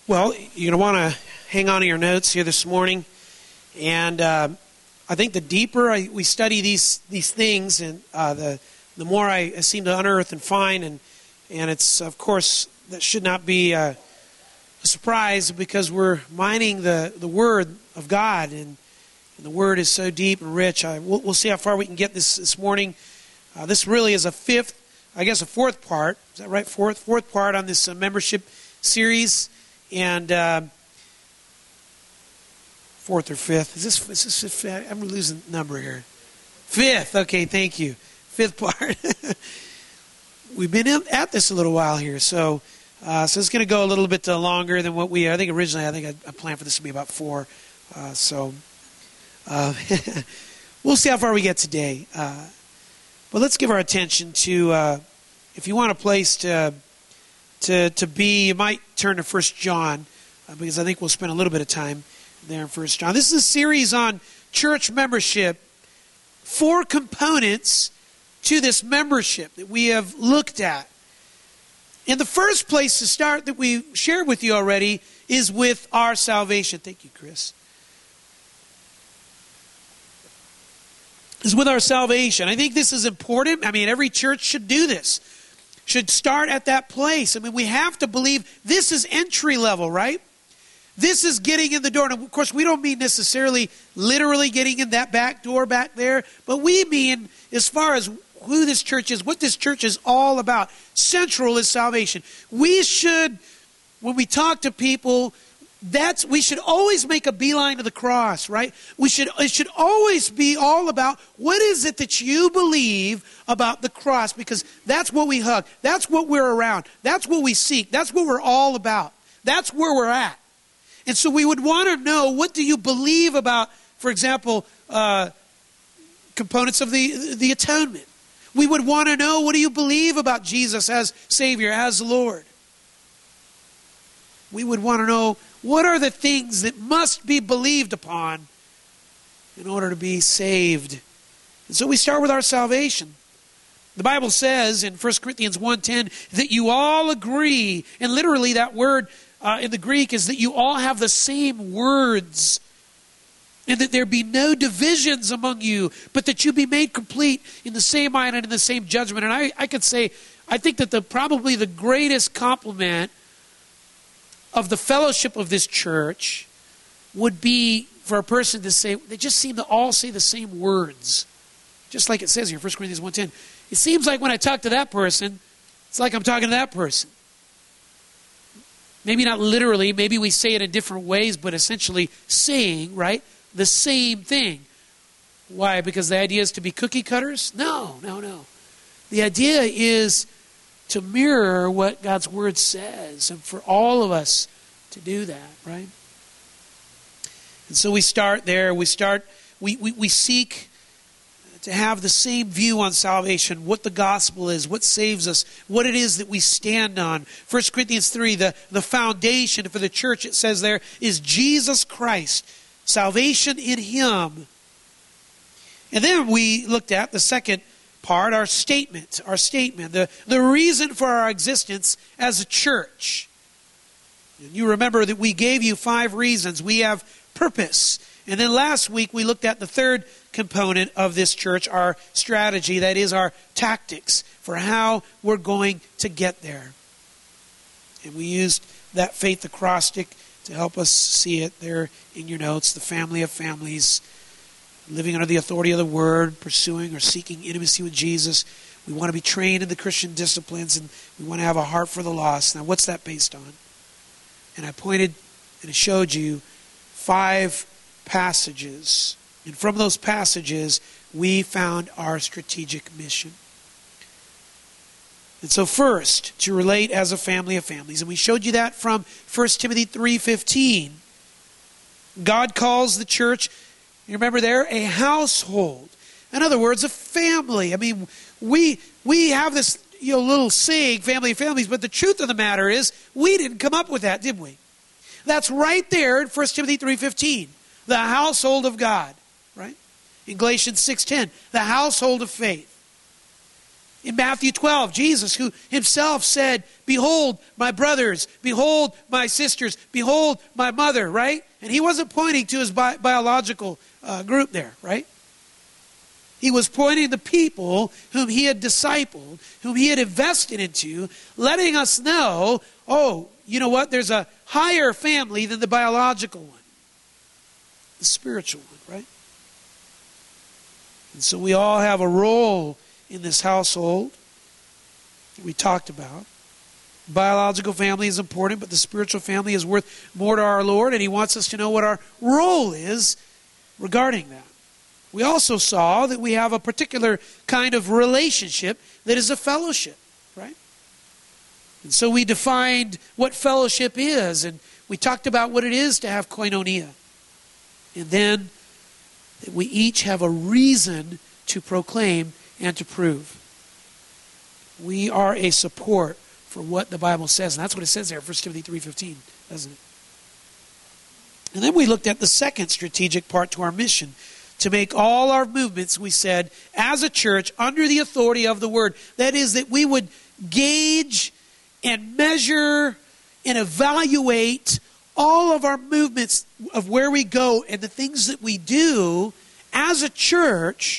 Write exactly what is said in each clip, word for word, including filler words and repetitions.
Well, you're going to want to hang on to your notes here this morning. And uh, I think the deeper I, we study these these things, and uh, the the more I, I seem to unearth and find. And, and it's, of course, that should not be a, a surprise because we're mining the, the Word of God. And, and the Word is so deep and rich. I, we'll, we'll see how far we can get this this morning. Uh, this really is a fifth, I guess a fourth part. Is that right? Fourth, fourth part on this uh, membership series. And uh, fourth or fifth. Is this, is this fifth? I'm losing the number here. Fifth. Okay, thank you. Fifth part. We've been at this a little while here. So uh, so it's going to go a little bit uh, longer than what we, I think originally, I think I, I planned for this to be about four. Uh, so uh, we'll see how far we get today. Uh, but let's give our attention to, uh, if you want a place to... To to be, you might turn to First John, uh, because I think we'll spend a little bit of time there in First John. This is a series on church membership, four components to this membership that we have looked at. In the first place to start that we shared with you already is with our salvation. Thank you, Chris. Is with our salvation. I think this is important. I mean, every church should do this. Should start at that place. I mean, we have to believe this is entry level, right? This is getting in the door. And of course, we don't mean necessarily literally getting in that back door back there, but we mean as far as who this church is, what this church is all about. Central is salvation. We should, when we talk to people, that's we should always make a beeline to the cross, right? We should it should always be all about what is it that you believe about the cross, because that's what we hug. That's what we're around. That's what we seek. That's what we're all about. That's where we're at. And so we would want to know, what do you believe about, for example, uh, components of the the atonement? We would want to know, what do you believe about Jesus as Savior, as Lord? We would want to know, what are the things that must be believed upon in order to be saved? And so we start with our salvation. The Bible says in First Corinthians one ten that you all agree, and literally that word uh, in the Greek is that you all have the same words, and that there be no divisions among you, but that you be made complete in the same mind and in the same judgment. And I, I could say, I think that the probably the greatest compliment of the fellowship of this church would be for a person to say, they just seem to all say the same words. Just like it says here, First Corinthians one ten. It seems like when I talk to that person, it's like I'm talking to that person. Maybe not literally, maybe we say it in different ways, but essentially saying, right, the same thing. Why? Because the idea is to be cookie cutters? No, no, no. The idea is to mirror what God's Word says, and for all of us to do that, right? And so we start there. We start, we, we, we seek to have the same view on salvation, what the gospel is, what saves us, what it is that we stand on. First Corinthians three, the, the foundation for the church, it says there, is Jesus Christ. Salvation in Him. And then we looked at the second part, our statement, our statement, the, the reason for our existence as a church. And you remember that we gave you five reasons. We have purpose. And then last week we looked at the third component of this church, our strategy, that is our tactics for how we're going to get there. And we used that faith acrostic to help us see it there in your notes, the family of families, living under the authority of the Word, pursuing or seeking intimacy with Jesus. We want to be trained in the Christian disciplines, and we want to have a heart for the lost. Now, what's that based on? And I pointed and I showed you five passages. And from those passages, we found our strategic mission. And so first, to relate as a family of families. And we showed you that from First Timothy three fifteen. God calls the church, you remember there, a household. In other words, a family. I mean, we we have this you know little saying, family of families, but the truth of the matter is, we didn't come up with that, did we? That's right there in First Timothy three fifteen. The household of God, right? In Galatians six ten, the household of faith. In Matthew twelve, Jesus, who himself said, behold my brothers, behold my sisters, behold my mother, right? And he wasn't pointing to his bi- biological uh, group there, right? He was pointing to people whom he had discipled, whom he had invested into, letting us know, oh, you know what? There's a higher family than the biological one. The spiritual one, right? And so we all have a role in this household that we talked about. Biological family is important, but the spiritual family is worth more to our Lord, and he wants us to know what our role is regarding that. We also saw that we have a particular kind of relationship that is a fellowship, right? And so we defined what fellowship is, and we talked about what it is to have koinonia. And then that we each have a reason to proclaim and to prove. We are a support for what the Bible says, and that's what it says there, First Timothy three fifteen, doesn't it? And then we looked at the second strategic part to our mission, to make all our movements, we said, as a church, under the authority of the Word. That is, that we would gauge and measure and evaluate all of our movements of where we go and the things that we do as a church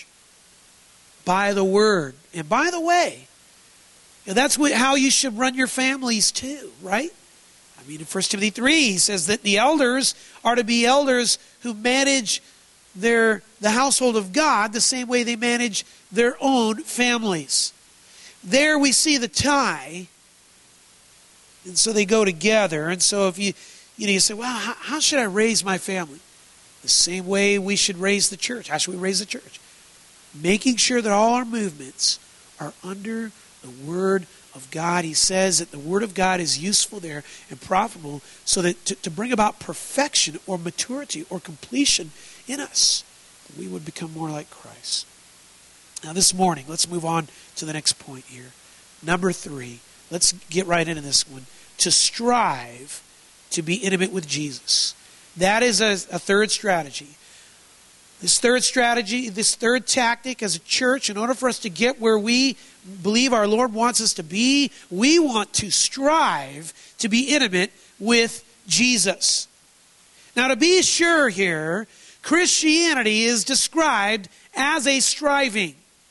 by the Word. And by the way, that's what, how you should run your families too, right? I mean, in First Timothy three, he says that the elders are to be elders who manage their the household of God the same way they manage their own families. There we see the tie, and so they go together. And so if you you know you say, well, how, how should I raise my family? The same way we should raise the church. How should we raise the church? Making sure that all our movements are under the Word of God. He says that the Word of God is useful there and profitable, so that to, to bring about perfection or maturity or completion in us, that we would become more like Christ. Now this morning, let's move on to the next point here. Number three, let's get right into this one. To strive to be intimate with Jesus. That is a, a third strategy. This third strategy, this third tactic as a church, in order for us to get where we believe our Lord wants us to be, we want to strive to be intimate with Jesus. Now, to be sure here, Christianity is described as a striving.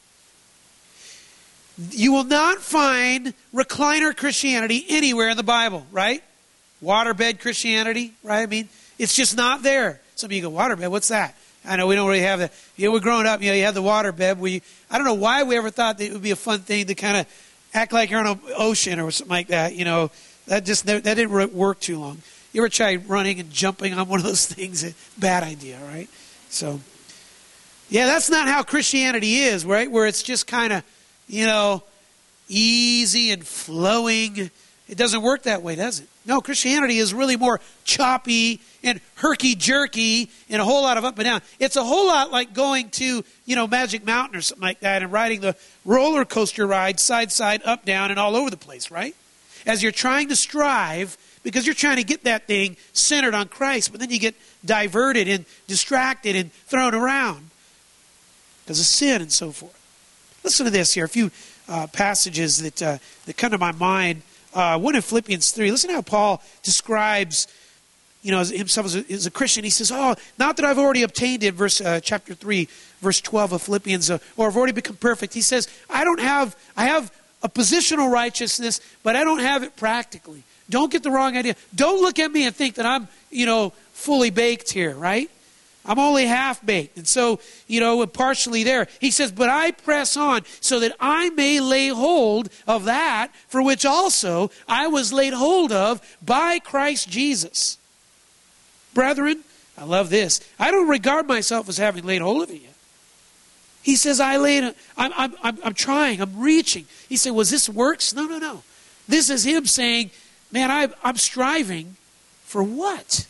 You will not find recliner Christianity anywhere in the Bible, right? Waterbed Christianity, right? I mean, it's just not there. Some of you go, waterbed, what's that? I know we don't really have that. You know, we're growing up, you know, you have the waterbed. We, I don't know why we ever thought that it would be a fun thing to kind of act like you're on an ocean or something like that. You know, that just that didn't work too long. You ever try running and jumping on one of those things? Bad idea, right? So, yeah, that's not how Christianity is, right? Where it's just kind of, you know, easy and flowing. It doesn't work that way, does it? No, Christianity is really more choppy and herky-jerky and a whole lot of up and down. It's a whole lot like going to, you know, Magic Mountain or something like that and riding the roller coaster ride side, side, up, down, and all over the place, right? As you're trying to strive, because you're trying to get that thing centered on Christ, but then you get diverted and distracted and thrown around because of sin and so forth. Listen to this here, a few uh, passages that, uh, that come to my mind. Uh, one in Philippians three. Listen to how Paul describes, you know, himself as a, as a Christian. He says, "Oh, not that I've already obtained it." Verse uh, chapter three, verse twelve of Philippians, uh, or I've already become perfect. He says, "I don't have. I have a positional righteousness, but I don't have it practically." Don't get the wrong idea. Don't look at me and think that I'm, you know, fully baked here, right? I'm only half baked. And so, you know, partially there. He says, but I press on so that I may lay hold of that for which also I was laid hold of by Christ Jesus. Brethren, I love this. I don't regard myself as having laid hold of it yet. He says, I laid, I'm, I'm, I'm, I'm trying, I'm reaching. He said, was this works? No, no, no. This is him saying, man, I, I'm striving for what?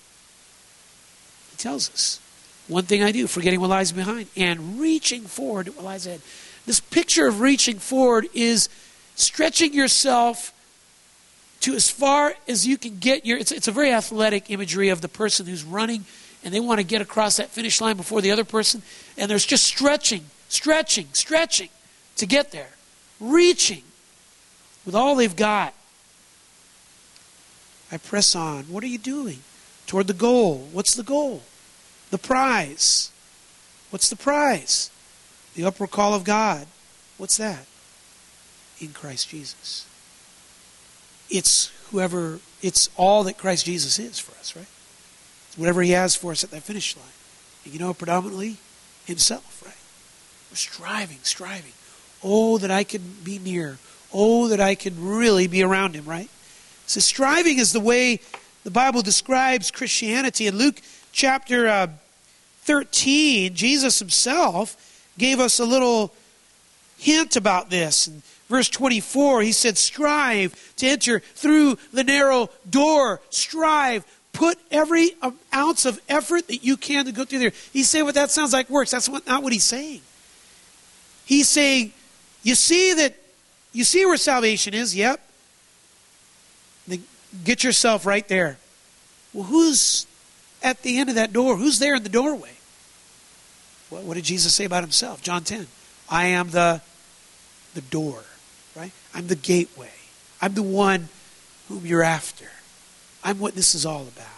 He tells us. One thing I do, forgetting what lies behind, and reaching forward to what lies ahead. This picture of reaching forward is stretching yourself to as far as you can get. Your, it's, it's a very athletic imagery of the person who's running, and they want to get across that finish line before the other person, and there's just stretching, stretching, stretching to get there. reaching with all they've got. I press on. What are you doing? Toward the goal. What's the goal? The prize. What's the prize? The upward call of God. What's that? In Christ Jesus. It's whoever, it's all that Christ Jesus is for us, right? It's whatever He has for us at that finish line. And you know, predominantly Himself, right? We're striving, striving. Oh, that I could be near. Oh, that I could really be around Him, right? So striving is the way the Bible describes Christianity. In Luke chapter uh, thirteen, Jesus Himself gave us a little hint about this. In verse twenty-four, He said, strive to enter through the narrow door. Strive. Put every ounce of effort that you can to go through there. He's saying what that sounds like works. That's what, not what He's saying. He's saying, you see that, you see where salvation is? Yep. Then get yourself right there. Well, who's at the end of that door? Who's there in the doorway? What, what did Jesus say about Himself? John ten. I am the, the door, right? I'm the gateway. I'm the one whom you're after. I'm what this is all about.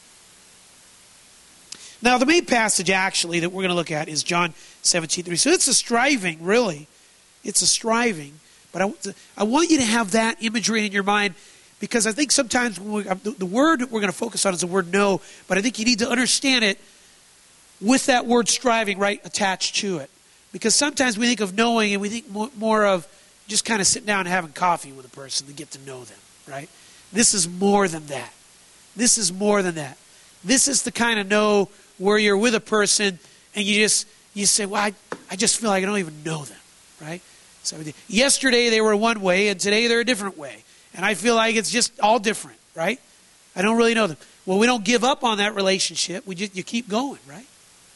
Now, the main passage actually that we're going to look at is John seventeen three. So it's a striving, really. It's a striving. But I, I want you to have that imagery in your mind, because I think sometimes when we, the, the word we're going to focus on is the word know, but I think you need to understand it with that word striving right attached to it. Because sometimes we think of knowing and we think more, more of just kind of sitting down and having coffee with a person to get to know them, right? This is more than that. This is more than that. This is the kind of know where you're with a person and you just you say, well, I, I just feel like I don't even know them, right? So yesterday they were one way and today they're a different way. And I feel like it's just all different, right? I don't really know them. Well, we don't give up on that relationship. We just you keep going, right?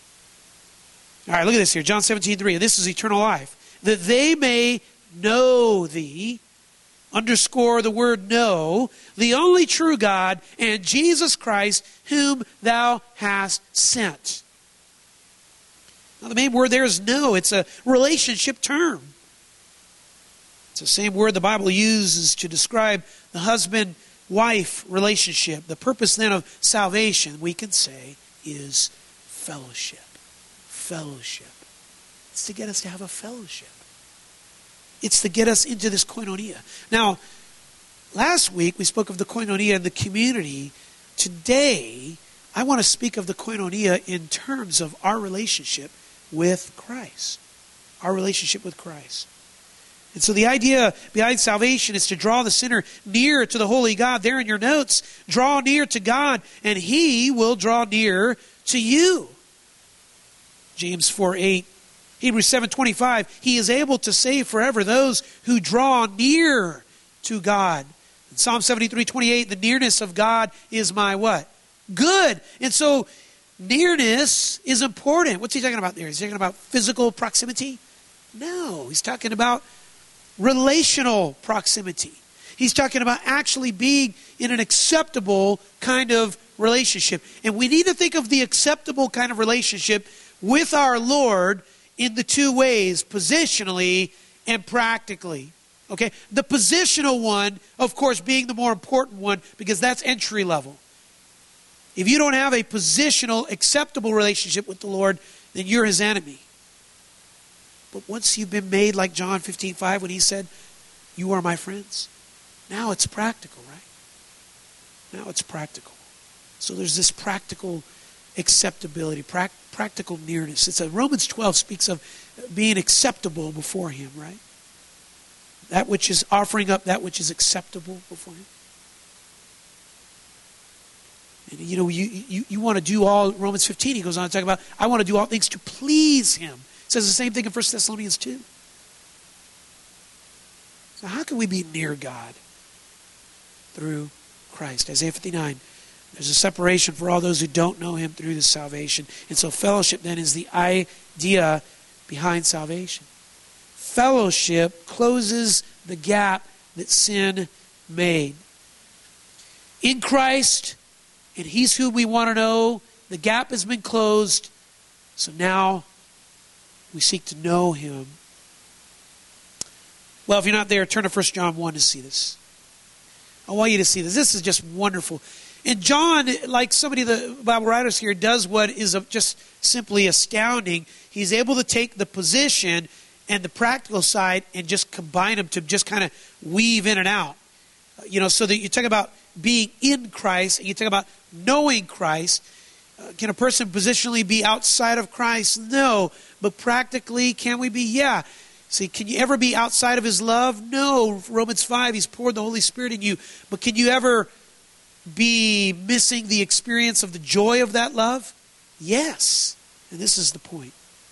All right, look at this here. John seventeen three. This is eternal life. That they may know Thee, underscore the word know, the only true God, and Jesus Christ, whom Thou hast sent. Now, the main word there is know. It's a relationship term. It's the same word the Bible uses to describe the husband-wife relationship. The purpose then of salvation, we can say, is fellowship. Fellowship. It's to get us to have a fellowship. It's to get us into this koinonia. Now, last week we spoke of the koinonia in the community. Today, I want to speak of the koinonia in terms of our relationship with Christ. Our relationship with Christ. And so the idea behind salvation is to draw the sinner near to the holy God. There in your notes, draw near to God, and He will draw near to you. James four eight. Hebrews seven twenty-five, He is able to save forever those who draw near to God. In Psalm seventy-three twenty-eight, the nearness of God is my what? Good. And so nearness is important. What's he talking about there? Is he talking about physical proximity? No, he's talking about relational proximity. He's talking about actually being in an acceptable kind of relationship. And we need to think of the acceptable kind of relationship with our Lord in the two ways, positionally and practically. Okay? The positional one, of course, being the more important one, because that's entry level. If you don't have a positional, acceptable relationship with the Lord, then you're His enemy. But once you've been made like John fifteen five, when He said, you are my friends, now it's practical, right? Now it's practical. So there's this practical acceptability, pra- practical nearness. It's a, Romans twelve speaks of being acceptable before Him, right? That which is offering up that which is acceptable before Him. And you know, you, you, you want to do all, Romans fifteen, he goes on to talk about, I want to do all things to please Him. It says the same thing in First Thessalonians two. So how can we be near God? Through Christ. Isaiah fifty-nine. There's a separation for all those who don't know Him through this salvation. And so fellowship then is the idea behind salvation. Fellowship closes the gap that sin made. In Christ, and He's who we want to know, the gap has been closed. So now we seek to know Him. Well, if you're not there, turn to First John one to see this. I want you to see this. This is just wonderful. And John, like somebody of the Bible writers here, does what is just simply astounding. He's able to take the position and the practical side and just combine them to just kind of weave in and out. You know, so that you talk about being in Christ, and you talk about knowing Christ. Uh, can a person positionally be outside of Christ? No. But practically, can we be? Yeah. See, can you ever be outside of His love? No. Romans five, He's poured the Holy Spirit in you. But can you ever be missing the experience of the joy of that love? Yes. And this is the point.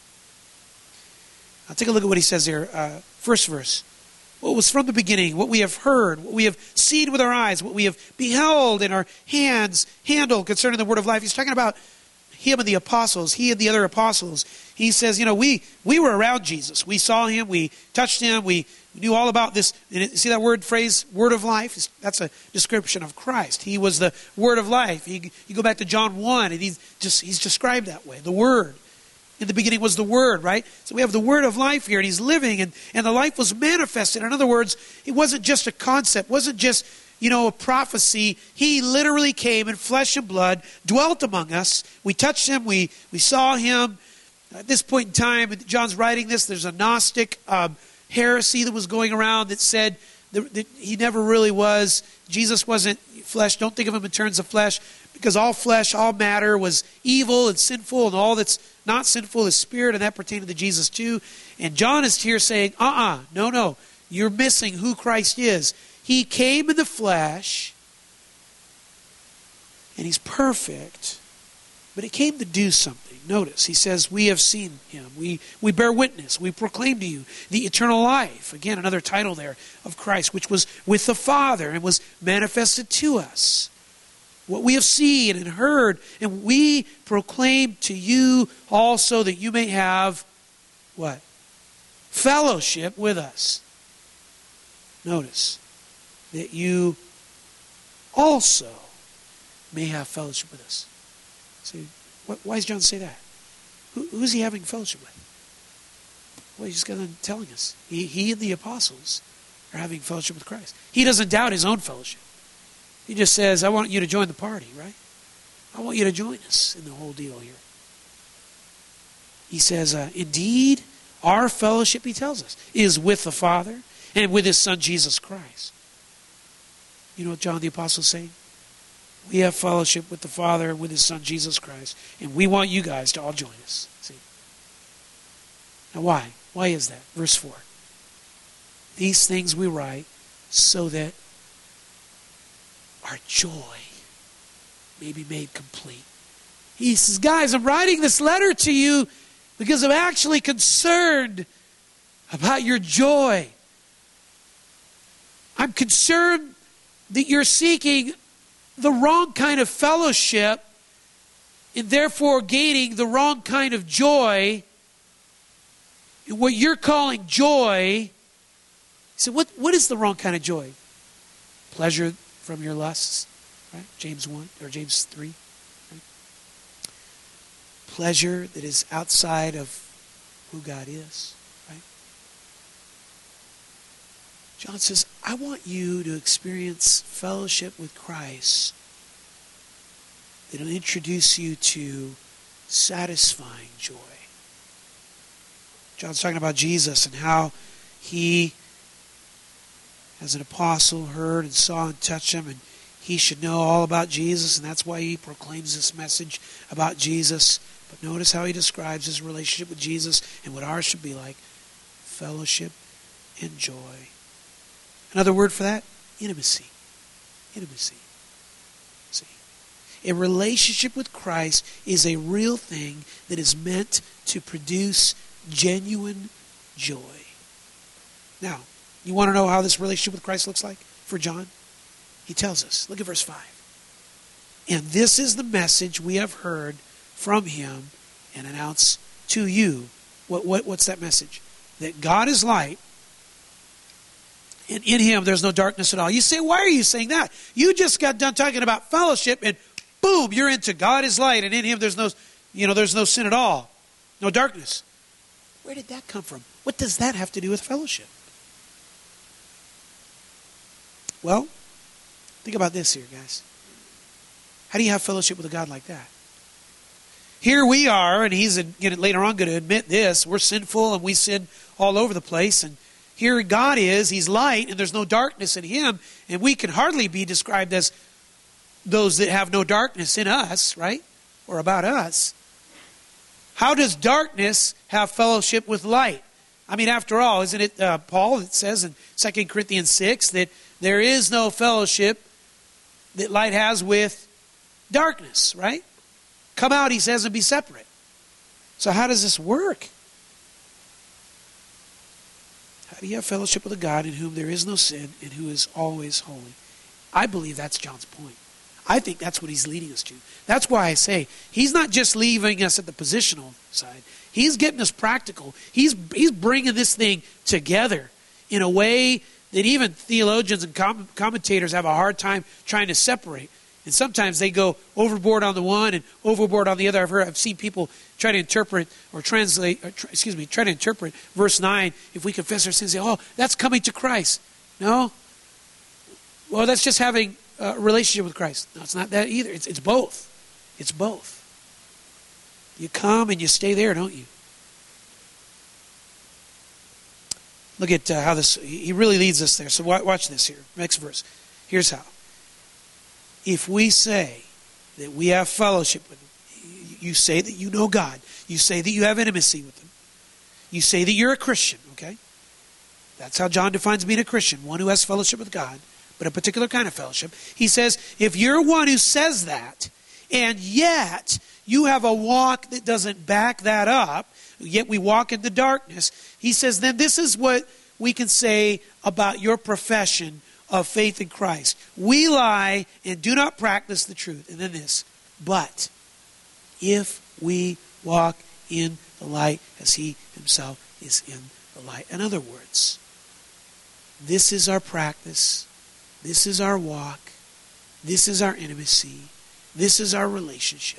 I'll take a look at what he says here. Uh, first verse. What was from the beginning, what we have heard, what we have seen with our eyes, what we have beheld in our hands handled concerning the word of life. He's talking about him and the apostles, he and the other apostles. He says, you know, we we were around Jesus. We saw him, we touched him, we knew all about this. And it, see that word phrase, word of life? That's a description of Christ. He was the word of life. You, you go back to John one, and he's just he's described that way, the word. In the beginning was the Word, right? So we have the Word of life here, and He's living, and, and the life was manifested. In other words, it wasn't just a concept, wasn't just, you know, a prophecy. He literally came in flesh and blood, dwelt among us. We touched Him, we, we saw Him. At this point in time, John's writing this, there's a Gnostic um, heresy that was going around that said that, that He never really was. Jesus wasn't flesh. Don't think of Him in terms of flesh, because all flesh, all matter was evil and sinful, and all that's not sinful is spirit, and that pertained to Jesus too. And John is here saying, uh-uh, no, no, you're missing who Christ is. He came in the flesh, and He's perfect, but He came to do something. Notice, He says, we have seen Him. We, we bear witness. We proclaim to you the eternal life. Again, another title there of Christ, which was with the Father and was manifested to us. What we have seen and heard, and we proclaim to you also, that you may have, what? Fellowship with us. Notice, that you also may have fellowship with us. See, why does John say that? Who, who's he having fellowship with? Well, he's just got on telling us. He, he and the apostles are having fellowship with Christ. He doesn't doubt his own fellowship. He just says, I want you to join the party, right? I want you to join us in the whole deal here. He says, uh, indeed, our fellowship, he tells us, is with the Father and with His Son, Jesus Christ. You know what John the Apostle is saying? We have fellowship with the Father and with His Son, Jesus Christ, and we want you guys to all join us. See? Now why? Why is that? Verse four. These things we write so that our joy may be made complete. He says, guys, I'm writing this letter to you because I'm actually concerned about your joy. I'm concerned that you're seeking the wrong kind of fellowship and therefore gaining the wrong kind of joy. And what you're calling joy, he said, what, what is the wrong kind of joy? Pleasure from your lusts, right? James one or James three. Right? Pleasure that is outside of who God is, right? John says, I want you to experience fellowship with Christ that will introduce you to satisfying joy. John's talking about Jesus and how He, as an apostle, heard and saw and touched Him, and he should know all about Jesus, and that's why he proclaims this message about Jesus. But notice how he describes his relationship with Jesus and what ours should be like. Fellowship and joy. Another word for that? Intimacy. Intimacy. See? A relationship with Christ is a real thing that is meant to produce genuine joy. Now, you want to know how this relationship with Christ looks like for John? He tells us. Look at verse five. And this is the message we have heard from Him and announce to you. What, what, what's that message? That God is light, and in Him there's no darkness at all. You say, why are you saying that? You just got done talking about fellowship, and boom, you're into God is light, and in Him there's no, you know, there's no sin at all, no darkness. Where did that come from? What does that have to do with fellowship? Well, think about this here, guys. How do you have fellowship with a God like that? Here we are, and he's again, later on going to admit this. We're sinful, and we sin all over the place. And here God is. He's light, and there's no darkness in him. And we can hardly be described as those that have no darkness in us, right? Or about us. How does darkness have fellowship with light? I mean, after all, isn't it uh, Paul that says in Second Corinthians six that there is no fellowship that light has with darkness, right? Come out, he says, and be separate. So how does this work? How do you have fellowship with a God in whom there is no sin and who is always holy? I believe that's John's point. I think that's what he's leading us to. That's why I say he's not just leaving us at the positional side. He's getting us practical. He's, he's bringing this thing together in a way that even theologians and com- commentators have a hard time trying to separate. And sometimes they go overboard on the one and overboard on the other. I've heard, I've seen people try to interpret or translate, or tr- excuse me, try to interpret verse nine. If we confess our sins, say, oh, that's coming to Christ. No. Well, that's just having a relationship with Christ. No, it's not that either. It's, it's both. It's both. You come and you stay there, don't you? Look at uh, how this, he really leads us there. So watch this here. Next verse. Here's how. If we say that we have fellowship with him, you say that you know God. You say that you have intimacy with him. You say that you're a Christian, okay? That's how John defines being a Christian, one who has fellowship with God, but a particular kind of fellowship. He says, if you're one who says that, and yet you have a walk that doesn't back that up, yet we walk in the darkness, he says, then this is what we can say about your profession of faith in Christ. We lie and do not practice the truth. And then this, but if we walk in the light as he himself is in the light. In other words, this is our practice. This is our walk. This is our intimacy. This is our relationship.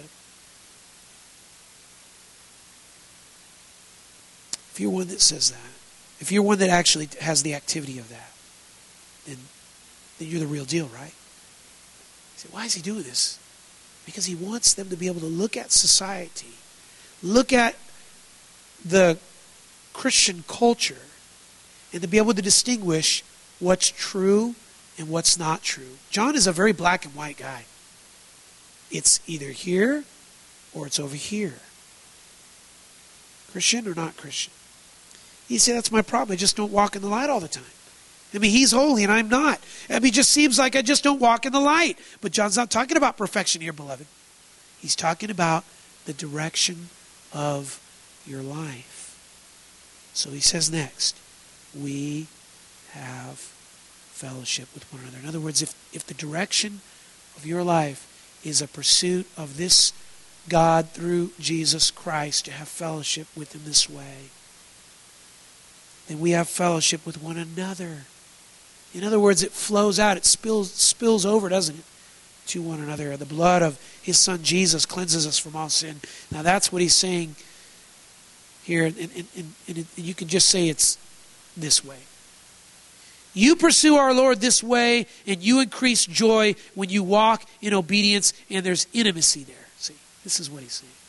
If you're one that says that, if you're one that actually has the activity of that, then, then you're the real deal, right? You say, why is he doing this? Because he wants them to be able to look at society, look at the Christian culture, and to be able to distinguish what's true and what's not true. John is a very black and white guy. It's either here or it's over here. Christian or not Christian. You say, that's my problem. I just don't walk in the light all the time. I mean, he's holy and I'm not. I mean, it just seems like I just don't walk in the light. But John's not talking about perfection here, beloved. He's talking about the direction of your life. So he says next, we have fellowship with one another. In other words, if, if the direction of your life is a pursuit of this God through Jesus Christ, to have fellowship with him this way, then we have fellowship with one another. In other words, it flows out, it spills spills over, doesn't it, to one another. The blood of his son Jesus cleanses us from all sin. Now that's what he's saying here, and, and, and, and you can just say it's this way. You pursue our Lord this way, and you increase joy when you walk in obedience, and there's intimacy there. See, this is what he's saying.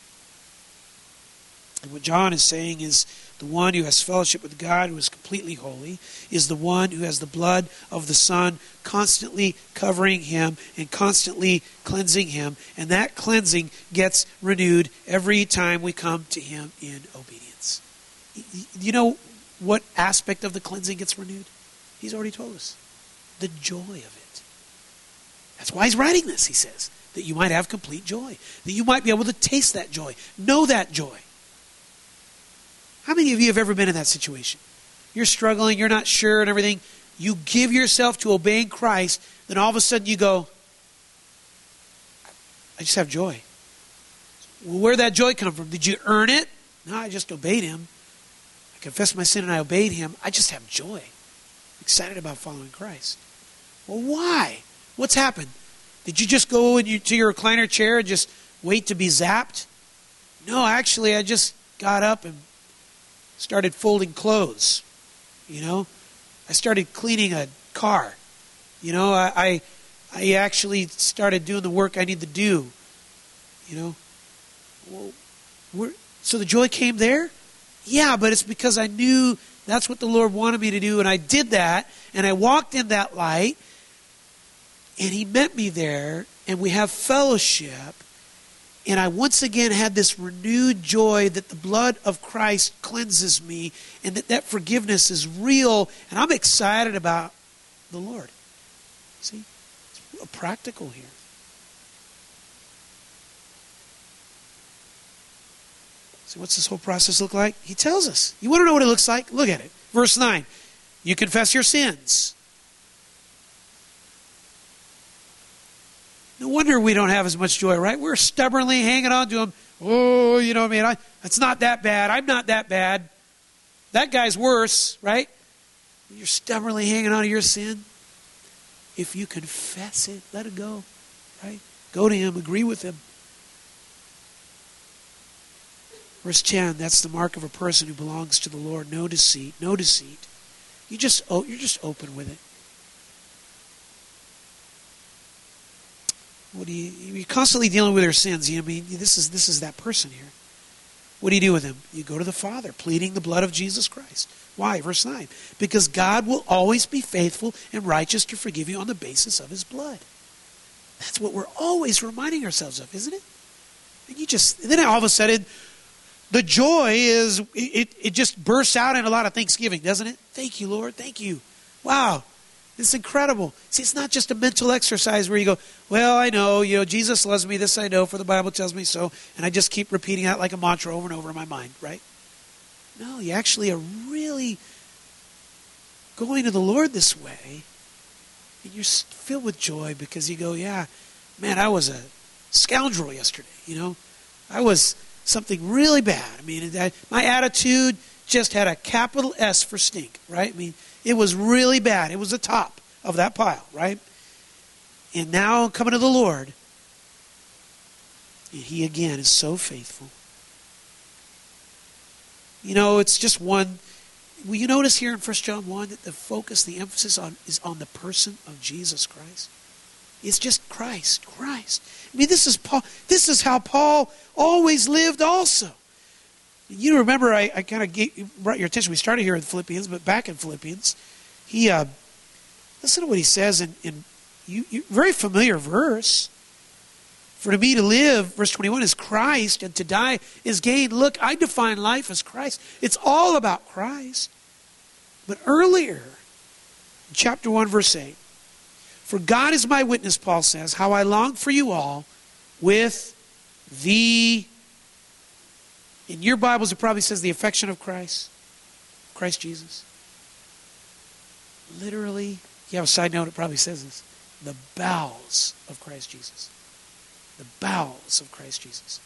And what John is saying is the one who has fellowship with God, who is completely holy, is the one who has the blood of the Son constantly covering him and constantly cleansing him. And that cleansing gets renewed every time we come to him in obedience. You know what aspect of the cleansing gets renewed? He's already told us. The joy of it. That's why he's writing this, he says. That you might have complete joy. That you might be able to taste that joy. Know that joy. How many of you have ever been in that situation? You're struggling, you're not sure and everything. You give yourself to obeying Christ, then all of a sudden you go, I just have joy. Well, where'd that joy come from? Did you earn it? No, I just obeyed him. I confessed my sin and I obeyed him. I just have joy. Excited about following Christ. Well, why? What's happened? Did you just go in you, to your recliner chair and just wait to be zapped? No, actually, I just got up and started folding clothes. You know, I started cleaning a car. You know, I, I, I actually started doing the work I need to do. You know, well, we're, so the joy came there? Yeah, but it's because I knew that's what the Lord wanted me to do, and I did that, and I walked in that light, and He met me there, and we have fellowship, and I once again had this renewed joy that the blood of Christ cleanses me, and that that forgiveness is real, and I'm excited about the Lord. See, it's real practical here. So what's this whole process look like? He tells us. You want to know what it looks like? Look at it. Verse nine. You confess your sins. No wonder we don't have as much joy, right? We're stubbornly hanging on to them. Oh, you know what I mean? I, it's not that bad. I'm not that bad. That guy's worse, right? You're stubbornly hanging on to your sin. If you confess it, let it go, right? Go to Him. Agree with Him. Verse ten, that's the mark of a person who belongs to the Lord. No deceit, no deceit. You just, oh, you're just open with it. What do you, you're constantly dealing with their sins. You know, I mean, this is, this is that person here. What do you do with them? You go to the Father, pleading the blood of Jesus Christ. Why? Verse nine. Because God will always be faithful and righteous to forgive you on the basis of His blood. That's what we're always reminding ourselves of, isn't it? And you just, and then all of a sudden, the joy is, it, it just bursts out in a lot of thanksgiving, doesn't it? Thank you, Lord. Thank you. Wow. It's incredible. See, it's not just a mental exercise where you go, well, I know, you know, Jesus loves me, this I know, for the Bible tells me so, and I just keep repeating that like a mantra over and over in my mind, right? No, you actually are really going to the Lord this way, and you're filled with joy because you go, yeah, man, I was a scoundrel yesterday, you know? I was something really bad. I mean, my attitude just had a capital S for stink, right? I mean, it was really bad. It was the top of that pile, right? And now I'm coming to the Lord, and He again is so faithful. You know, it's just one. Will you notice here in First John one that the focus, the emphasis on is on the person of Jesus Christ? It's just Christ, Christ. I mean, this is Paul. This is how Paul always lived also. You remember, I, I kind of brought your attention. We started here in Philippians, but back in Philippians, he, uh, listen to what he says in, in you, you, very familiar verse. For to me to live, verse twenty-one, is Christ, and to die is gain. Look, I define life as Christ. It's all about Christ. But earlier, chapter one, verse eight, for God is my witness, Paul says, how I long for you all with the, in your Bibles it probably says the affection of Christ, Christ Jesus. Literally, if you have a side note, it probably says this, the bowels of Christ Jesus. The bowels of Christ Jesus.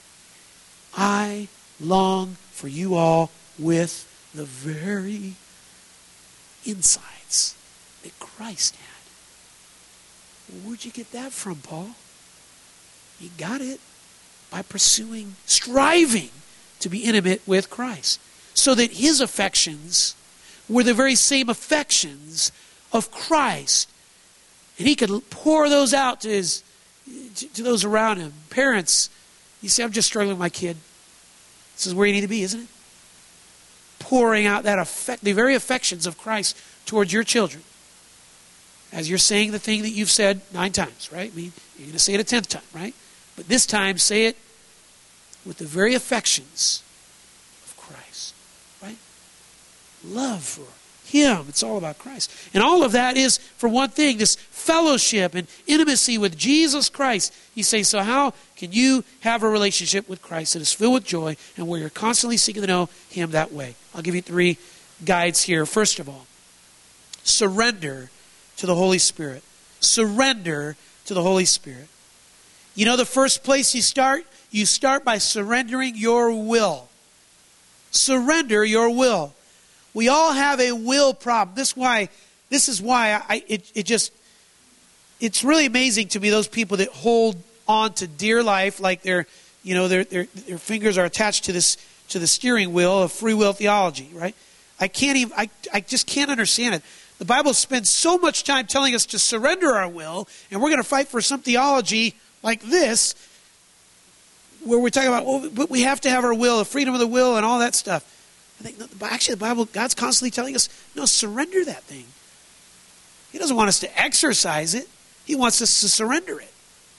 I long for you all with the very insides that Christ had. Where'd you get that from, Paul? You got it by pursuing, striving to be intimate with Christ. So that His affections were the very same affections of Christ. And He could pour those out to His to, to those around Him. Parents, you say, I'm just struggling with my kid. This is where you need to be, isn't it? Pouring out that affect, the very affections of Christ towards your children. As you're saying the thing that you've said nine times, right? I mean, you're going to say it a tenth time, right? But this time, say it with the very affections of Christ, right? Love for Him. It's all about Christ. And all of that is, for one thing, this fellowship and intimacy with Jesus Christ. You say, so how can you have a relationship with Christ that is filled with joy and where you're constantly seeking to know Him that way? I'll give you three guides here. First of all, surrender to the Holy Spirit. Surrender to the Holy Spirit. You know the first place you start? You start by surrendering your will. Surrender your will. We all have a will problem. This why. This is why I. It, it just. It's really amazing to me those people that hold on to dear life like their, you know, their their their fingers are attached to this to the steering wheel of free will theology. Right? I can't even. I I just can't understand it. The Bible spends so much time telling us to surrender our will, and we're going to fight for some theology like this, where we're talking about, well, but we have to have our will, the freedom of the will, and all that stuff. I think, no, actually, the Bible, God's constantly telling us, no, surrender that thing. He doesn't want us to exercise it. He wants us to surrender it.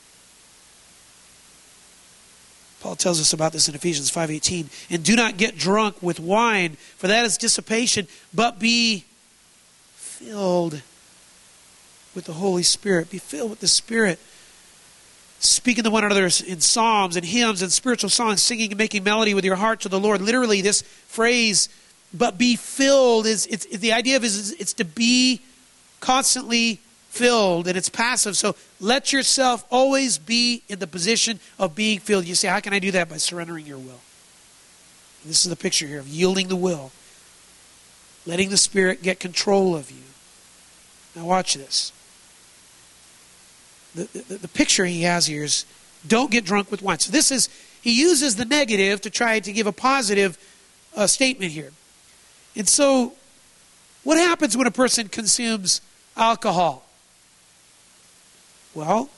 Paul tells us about this in Ephesians five eighteen. And do not get drunk with wine, for that is dissipation, but be filled with the Holy Spirit. Be filled with the Spirit. Speaking to one another in psalms and hymns and spiritual songs, singing and making melody with your heart to the Lord. Literally, this phrase, but be filled, is it's, the idea of it is it's to be constantly filled, and it's passive. So let yourself always be in the position of being filled. You say, how can I do that? By surrendering your will. And this is the picture here of yielding the will, letting the Spirit get control of you. Now watch this. The, the, the picture he has here is don't get drunk with wine. So this is, he uses the negative to try to give a positive uh, statement here. And so what happens when a person consumes alcohol? Well,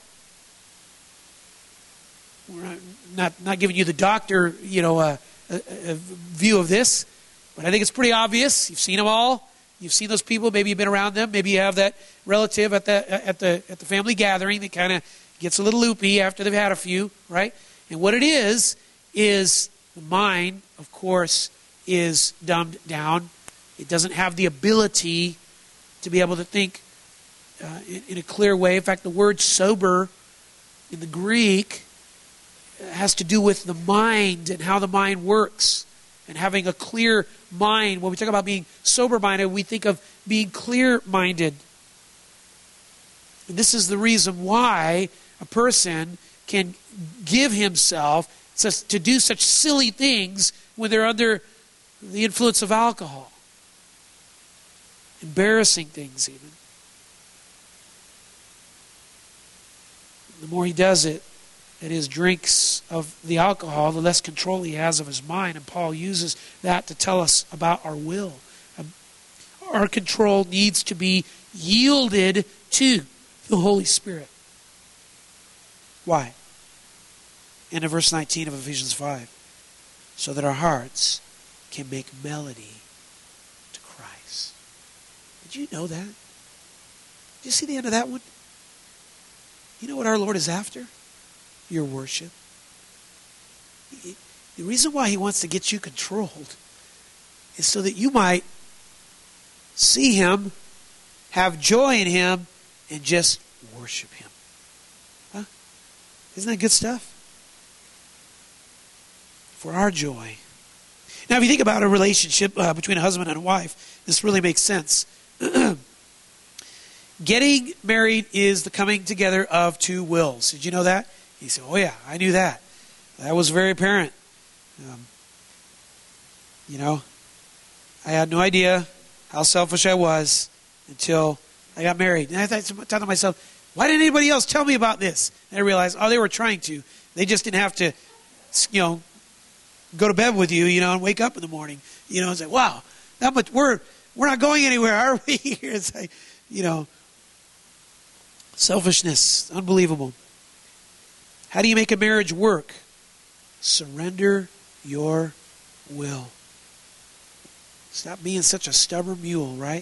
we're not, not, not giving you the doctor, you know, uh, a, a view of this, but I think it's pretty obvious. You've seen them all. You've seen those people. Maybe you've been around them. Maybe you have that relative at the at the at the family gathering that kind of gets a little loopy after they've had a few, right? And what it is is the mind, of course, is dumbed down. It doesn't have the ability to be able to think uh, in, in a clear way. In fact, the word sober in the Greek has to do with the mind and how the mind works and having a clear mind. When we talk about being sober-minded, we think of being clear-minded. And this is the reason why a person can give himself to do such silly things when they're under the influence of alcohol. Embarrassing things even. The more he does it, that is, drinks of the alcohol, the less control he has of his mind. And Paul uses that to tell us about our will. Um, our control needs to be yielded to the Holy Spirit. Why? End of verse nineteen of Ephesians five. So that our hearts can make melody to Christ. Did you know that? Did you see the end of that one? You know what our Lord is after? Your worship. The reason why he wants to get you controlled is so that you might see him, have joy in him, and just worship him. Huh? Isn't that good stuff? For our joy. Now, if you think about a relationship uh, between a husband and a wife, this really makes sense. Getting married is the coming together of two wills. Did you know that? He said, oh yeah, I knew that. That was very apparent. Um, you know, I had no idea how selfish I was until I got married. And I thought to myself, why didn't anybody else tell me about this? And I realized, oh, they were trying to. They just didn't have to, you know, go to bed with you, you know, and wake up in the morning. You know, and say, wow, that much, we're, we're not going anywhere, are we? It's like, you know, selfishness, unbelievable. How do you make a marriage work? Surrender your will. Stop being such a stubborn mule, right?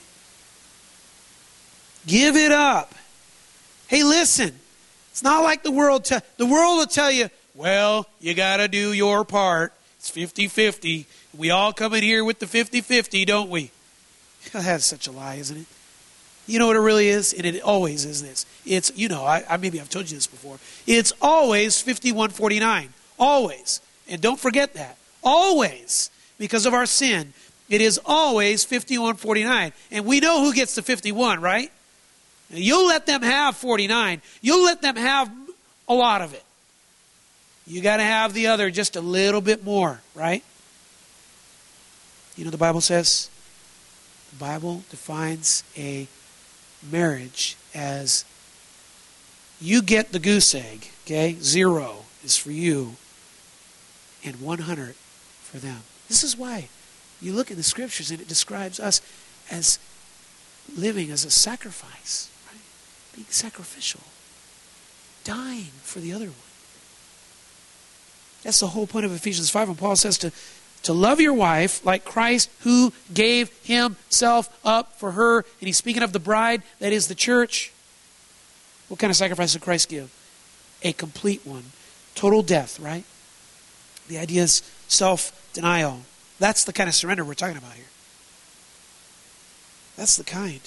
Give it up. Hey, listen. It's not like the world. Te- the world will tell you, well, you got to do your part. It's fifty-fifty. We all come in here with the fifty-fifty, don't we? That's such a lie, isn't it? You know what it really is? And it always is this. It's, you know, I, I maybe I've told you this before. It's always fifty-one forty-nine. Always. And don't forget that. Always. Because of our sin. It is always fifty-one forty-nine. And we know who gets the fifty-one, right? Now, you'll let them have forty-nine. You'll let them have a lot of it. You got to have the other just a little bit more, right? You know what the Bible says? The Bible defines a marriage as you get the goose egg, okay? Zero is for you and one hundred for them. This is why you look in the scriptures and it describes us as living as a sacrifice, right? Being sacrificial. Dying for the other one. That's the whole point of Ephesians five when Paul says to, to love your wife like Christ who gave himself up for her. And he's speaking of the bride, that is the church. What kind of sacrifice did Christ give? A complete one. Total death, right? The idea is self-denial. That's the kind of surrender we're talking about here. That's the kind.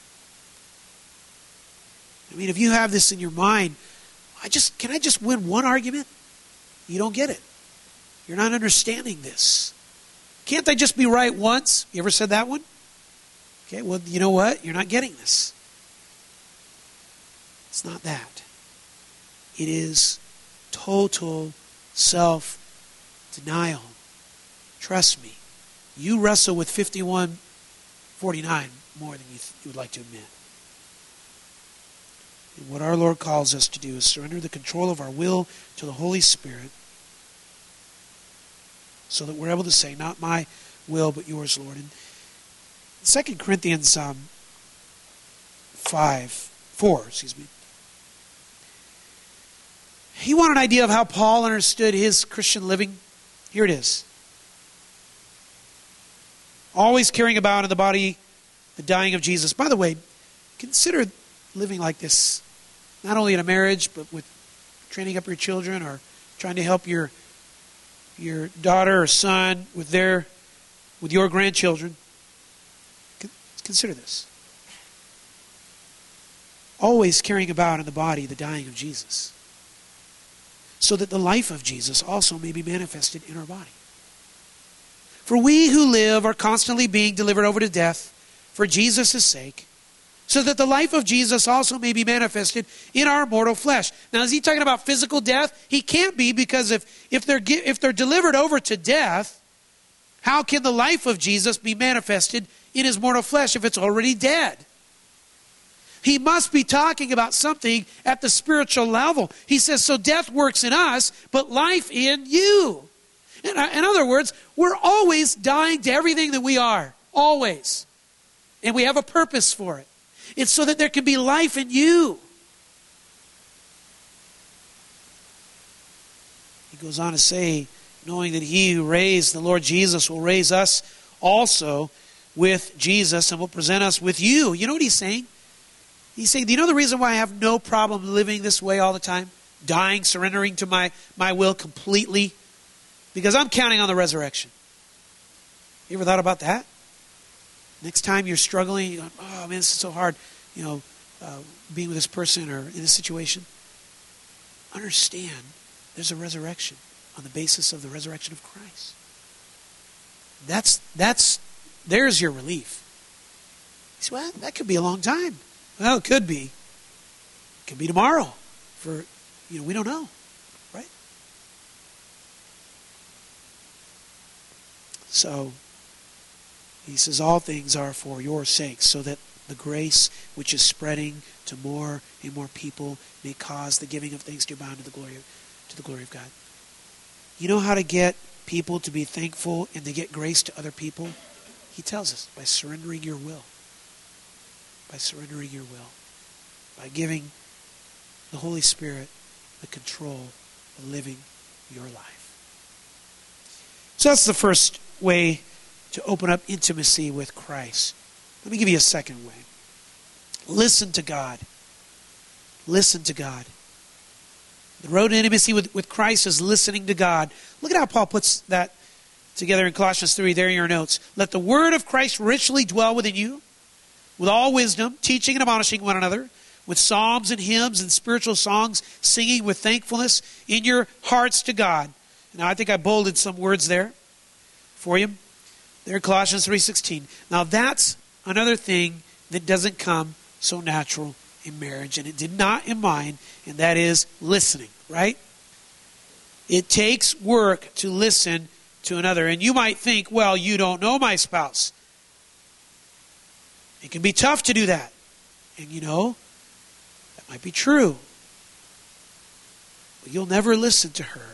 I mean, if you have this in your mind, I just can I just win one argument? You don't get it. You're not understanding this. Can't I just be right once? You ever said that one? Okay, well, you know what? You're not getting this. It's not that. It is total self-denial. Trust me. You wrestle with fifty-one forty-nine more than you, th- you would like to admit. And what our Lord calls us to do is surrender the control of our will to the Holy Spirit so that we're able to say, not my will, but yours, Lord. And Second Corinthians um, five, four, excuse me. You want an idea of how Paul understood his Christian living? Here it is. Always carrying about in the body the dying of Jesus. By the way, consider living like this, not only in a marriage, but with training up your children or trying to help your your daughter or son with their with your grandchildren. Consider this. Always carrying about in the body the dying of Jesus, so that the life of Jesus also may be manifested in our body. For we who live are constantly being delivered over to death for Jesus' sake, so that the life of Jesus also may be manifested in our mortal flesh. Now, is he talking about physical death? He can't be, because if, if, they're, if they're delivered over to death, how can the life of Jesus be manifested in his mortal flesh if it's already dead? He must be talking about something at the spiritual level. He says, so death works in us, but life in you. In, in other words, we're always dying to everything that we are. Always. And we have a purpose for it. It's so that there can be life in you. He goes on to say, knowing that he who raised the Lord Jesus will raise us also with Jesus and will present us with you. You know what he's saying? He's saying, do you know the reason why I have no problem living this way all the time? Dying, surrendering to my, my will completely? Because I'm counting on the resurrection. You ever thought about that? Next time you're struggling, you're going, oh man, this is so hard, you know, uh, being with this person or in this situation. Understand there's a resurrection on the basis of the resurrection of Christ. That's, that's, there's your relief. You say, well, that could be a long time. Well, it could be. It could be tomorrow. For, you know, we don't know, right? So, he says, all things are for your sake, so that the grace which is spreading to more and more people may cause the giving of things to abound to the glory of, to the glory of God. You know how to get people to be thankful and to get grace to other people? He tells us, by surrendering your will. By surrendering your will. By giving the Holy Spirit the control of living your life. So that's the first way to open up intimacy with Christ. Let me give you a second way. Listen to God. Listen to God. The road to intimacy with, with Christ is listening to God. Look at how Paul puts that together in Colossians three, there in your notes. Let the word of Christ richly dwell within you, with all wisdom, teaching and admonishing one another, with psalms and hymns and spiritual songs, singing with thankfulness in your hearts to God. Now, I think I bolded some words there for you. There in Colossians three sixteen. Now, that's another thing that doesn't come so natural in marriage, and it did not in mine, and that is listening, right? It takes work to listen to another. And you might think, well, you don't know my spouse. It can be tough to do that. And you know, that might be true. But you'll never listen to her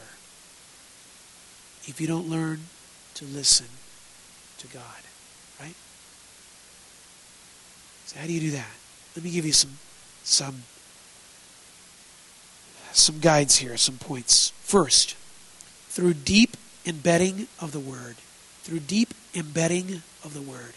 if you don't learn to listen to God. Right? So how do you do that? Let me give you some some some guides here, some points. First, through deep embedding of the Word. Through deep embedding of the Word.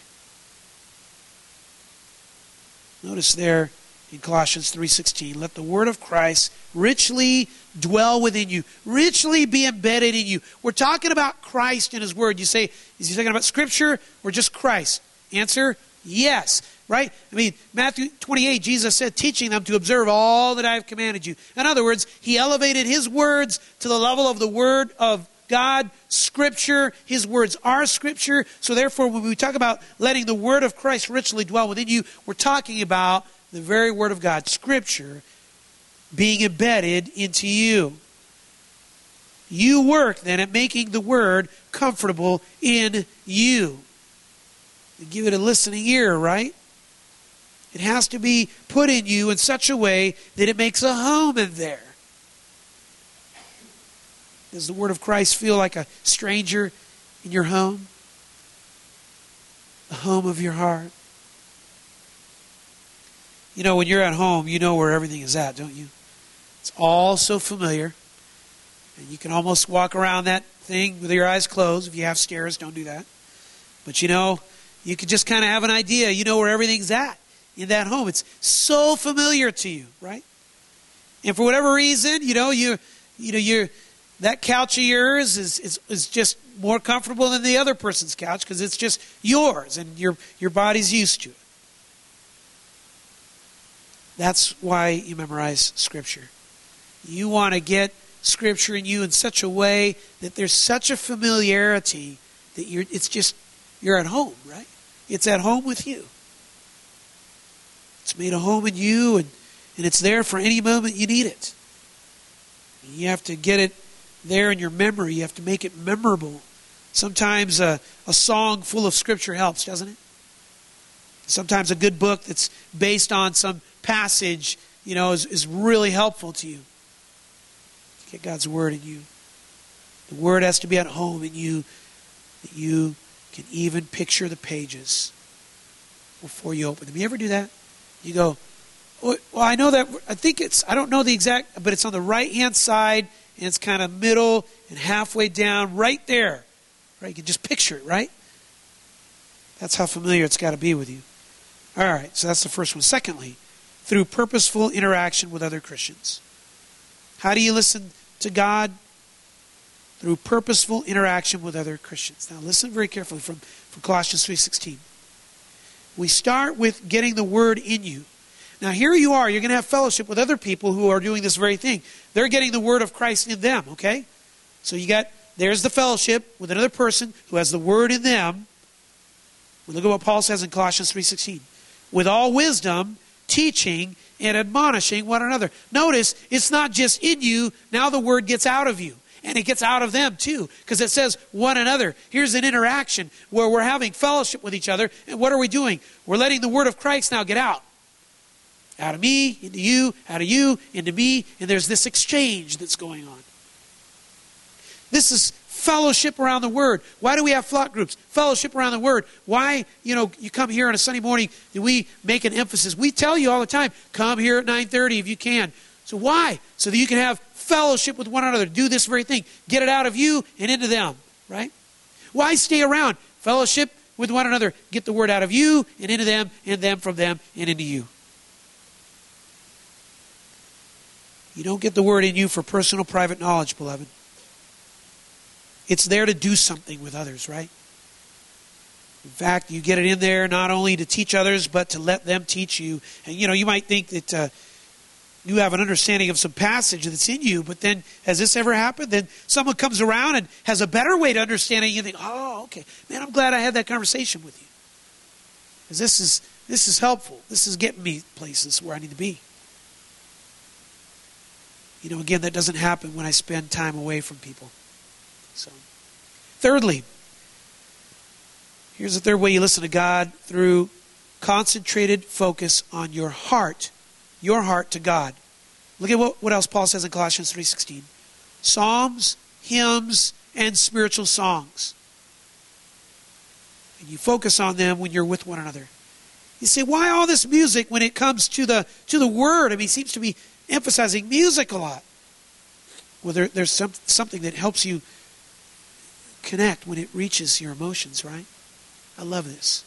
Notice there in Colossians three sixteen, let the Word of Christ richly dwell within you. Richly be embedded in you. We're talking about Christ and His Word. You say, is he talking about Scripture or just Christ? Answer, yes. Right? I mean, Matthew twenty-eight, Jesus said, teaching them to observe all that I have commanded you. In other words, He elevated His words to the level of the Word of God, Scripture. His words are Scripture. So therefore, when we talk about letting the Word of Christ richly dwell within you, we're talking about the very Word of God, Scripture, being embedded into you. You work then at making the Word comfortable in you. You give it a listening ear, right? It has to be put in you in such a way that it makes a home in there. Does the Word of Christ feel like a stranger in your home? The home of your heart? You know, when you're at home, you know where everything is at, don't you? It's all so familiar. And you can almost walk around that thing with your eyes closed. If you have stairs, don't do that. But you know, you can just kind of have an idea. You know where everything's at in that home. It's so familiar to you, right? And for whatever reason, you know, you you know, you're that couch of yours is, is, is just more comfortable than the other person's couch because it's just yours and your your body's used to it. That's why you memorize Scripture. You want to get Scripture in you in such a way that there's such a familiarity that you're it's just you're at home, right? It's at home with you. It's made a home in you, and, and it's there for any moment you need it. You have to get it there in your memory. You have to make it memorable. Sometimes a, a song full of Scripture helps, doesn't it? Sometimes a good book that's based on some passage, you know, is, is really helpful to you. Get God's Word in you. The Word has to be at home in you, that you can even picture the pages before you open them. You ever do that? You go, well, I know that, I think it's, I don't know the exact, but it's on the right-hand side, and it's kind of middle and halfway down, right there. Right? You can just picture it, right? That's how familiar it's got to be with you. All right, so that's the first one. Secondly, through purposeful interaction with other Christians. How do you listen to God? Through purposeful interaction with other Christians. Now listen very carefully from, from Colossians three sixteen. We start with getting the Word in you. Now here you are, you're going to have fellowship with other people who are doing this very thing. They're getting the Word of Christ in them, okay? So you got, there's the fellowship with another person who has the Word in them. Well, look at what Paul says in Colossians three sixteen. With all wisdom, teaching, and admonishing one another. Notice, it's not just in you, now the Word gets out of you. And it gets out of them too, because it says one another. Here's an interaction where we're having fellowship with each other. And what are we doing? We're letting the Word of Christ now get out. Out of me, into you, out of you, into me. And there's this exchange that's going on. This is fellowship around the Word. Why do we have flock groups? Fellowship around the Word. Why, you know, you come here on a Sunday morning, do we make an emphasis? We tell you all the time, come here at nine thirty if you can. So why? So that you can have fellowship with one another. Do this very thing. Get it out of you and into them, right? Why stay around? Fellowship with one another. Get the Word out of you and into them, and them from them and into you. You don't get the Word in you for personal, private knowledge, beloved. It's there to do something with others, right? In fact, you get it in there not only to teach others, but to let them teach you. And, you know, you might think that uh, you have an understanding of some passage that's in you, but then has this ever happened? Then someone comes around and has a better way to understand it, and you think, oh, okay, man, I'm glad I had that conversation with you. Because this is, this is helpful. This is getting me places where I need to be. You know, again, that doesn't happen when I spend time away from people. So, thirdly, here's the third way you listen to God, through concentrated focus on your heart. Your heart to God. Look at what, what else Paul says in Colossians three sixteen. Psalms, hymns, and spiritual songs. And you focus on them when you're with one another. You say, why all this music when it comes to the to the Word? I mean, he seems to be emphasizing music a lot. Well, there, there's some, something that helps you connect when it reaches your emotions, right? I love this.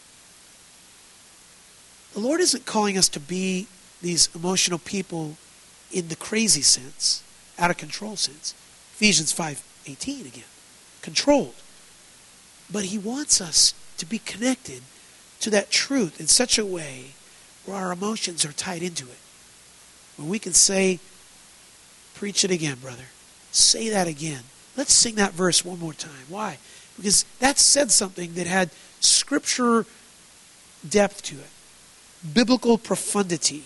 The Lord isn't calling us to be these emotional people in the crazy sense, out of control sense. Ephesians five eighteen again. Controlled. But he wants us to be connected to that truth in such a way where our emotions are tied into it. When we can say, preach it again, brother. Say that again. Let's sing that verse one more time. Why? Because that said something that had scripture depth to it. Biblical profundity.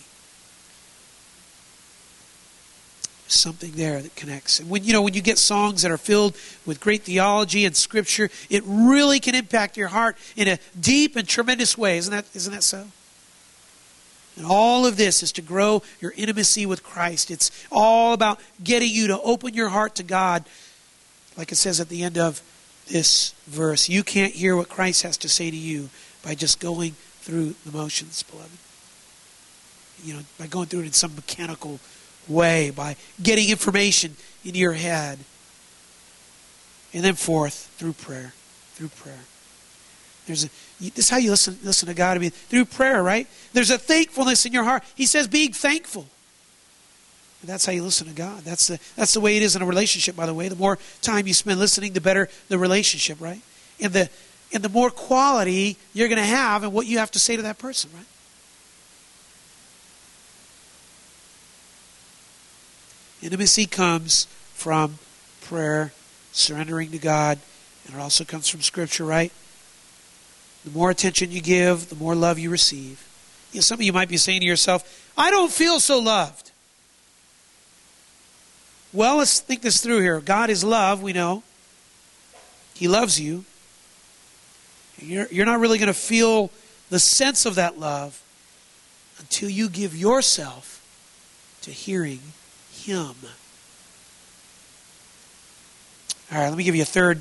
Something there that connects. And when you know when you get songs that are filled with great theology and scripture, it really can impact your heart in a deep and tremendous way. Isn't that isn't that so? And all of this is to grow your intimacy with Christ. It's all about getting you to open your heart to God. Like it says at the end of this verse, you can't hear what Christ has to say to you by just going through the motions, beloved. You know, by going through it in some mechanical way, by getting information into your head. And then fourth, through prayer. Through prayer. There's a, this is how you listen, listen to God. I mean, through prayer, right? There's a thankfulness in your heart. He says being thankful. And that's how you listen to God. That's the, that's the way it is in a relationship, by the way. The more time you spend listening, the better the relationship, right? And the, and the more quality you're going to have in what you have to say to that person, right? Intimacy comes from prayer, surrendering to God, and it also comes from Scripture, right? The more attention you give, the more love you receive. You know, some of you might be saying to yourself, I don't feel so loved. Well, let's think this through here. God is love, we know. He loves you. And you're, you're not really going to feel the sense of that love until you give yourself to hearing Him. All right, let me give you a third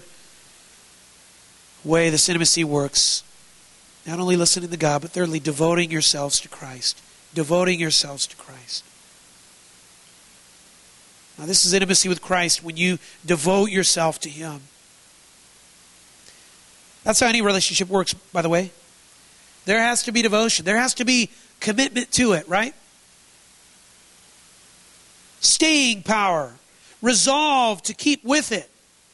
way this intimacy works. Not only listening to God, but thirdly, devoting yourselves to Christ. Devoting yourselves to Christ. Now, this is intimacy with Christ when you devote yourself to Him. That's how any relationship works, by the way. There has to be devotion. There has to be commitment to it, right? Staying power. Resolve to keep with it.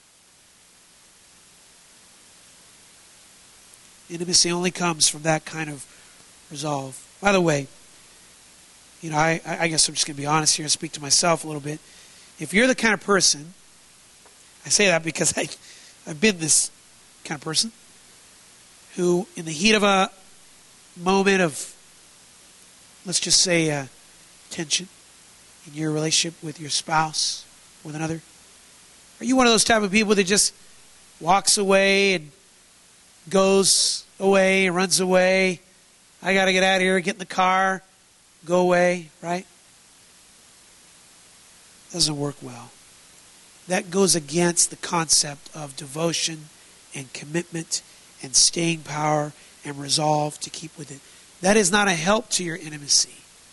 Intimacy only comes from that kind of resolve. By the way, you know, I, I guess I'm just going to be honest here and speak to myself a little bit. If you're the kind of person, I say that because I, I've been this kind of person, who in the heat of a moment of, let's just say, uh, tension in your relationship with your spouse, with another, are you one of those type of people that just walks away and goes away, runs away? I got to get out of here, get in the car, go away, right? Doesn't work well. That goes against the concept of devotion and commitment and staying power and resolve to keep with it. That is not a help to your intimacy.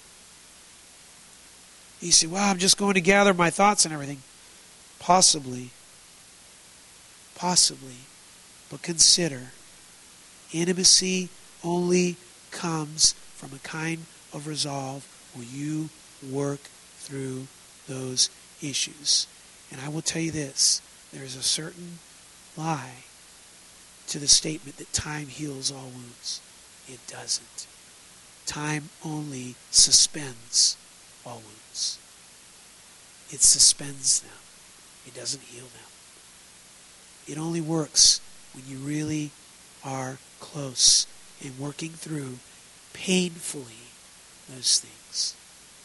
You say, well, I'm just going to gather my thoughts and everything. Possibly. Possibly. But consider, intimacy only comes from a kind of resolve where you work through those issues. And I will tell you this, there is a certain lie to the statement that time heals all wounds. It doesn't. Time only suspends all wounds. It suspends them. It doesn't heal them. It only works when you really are close and working through painfully those things.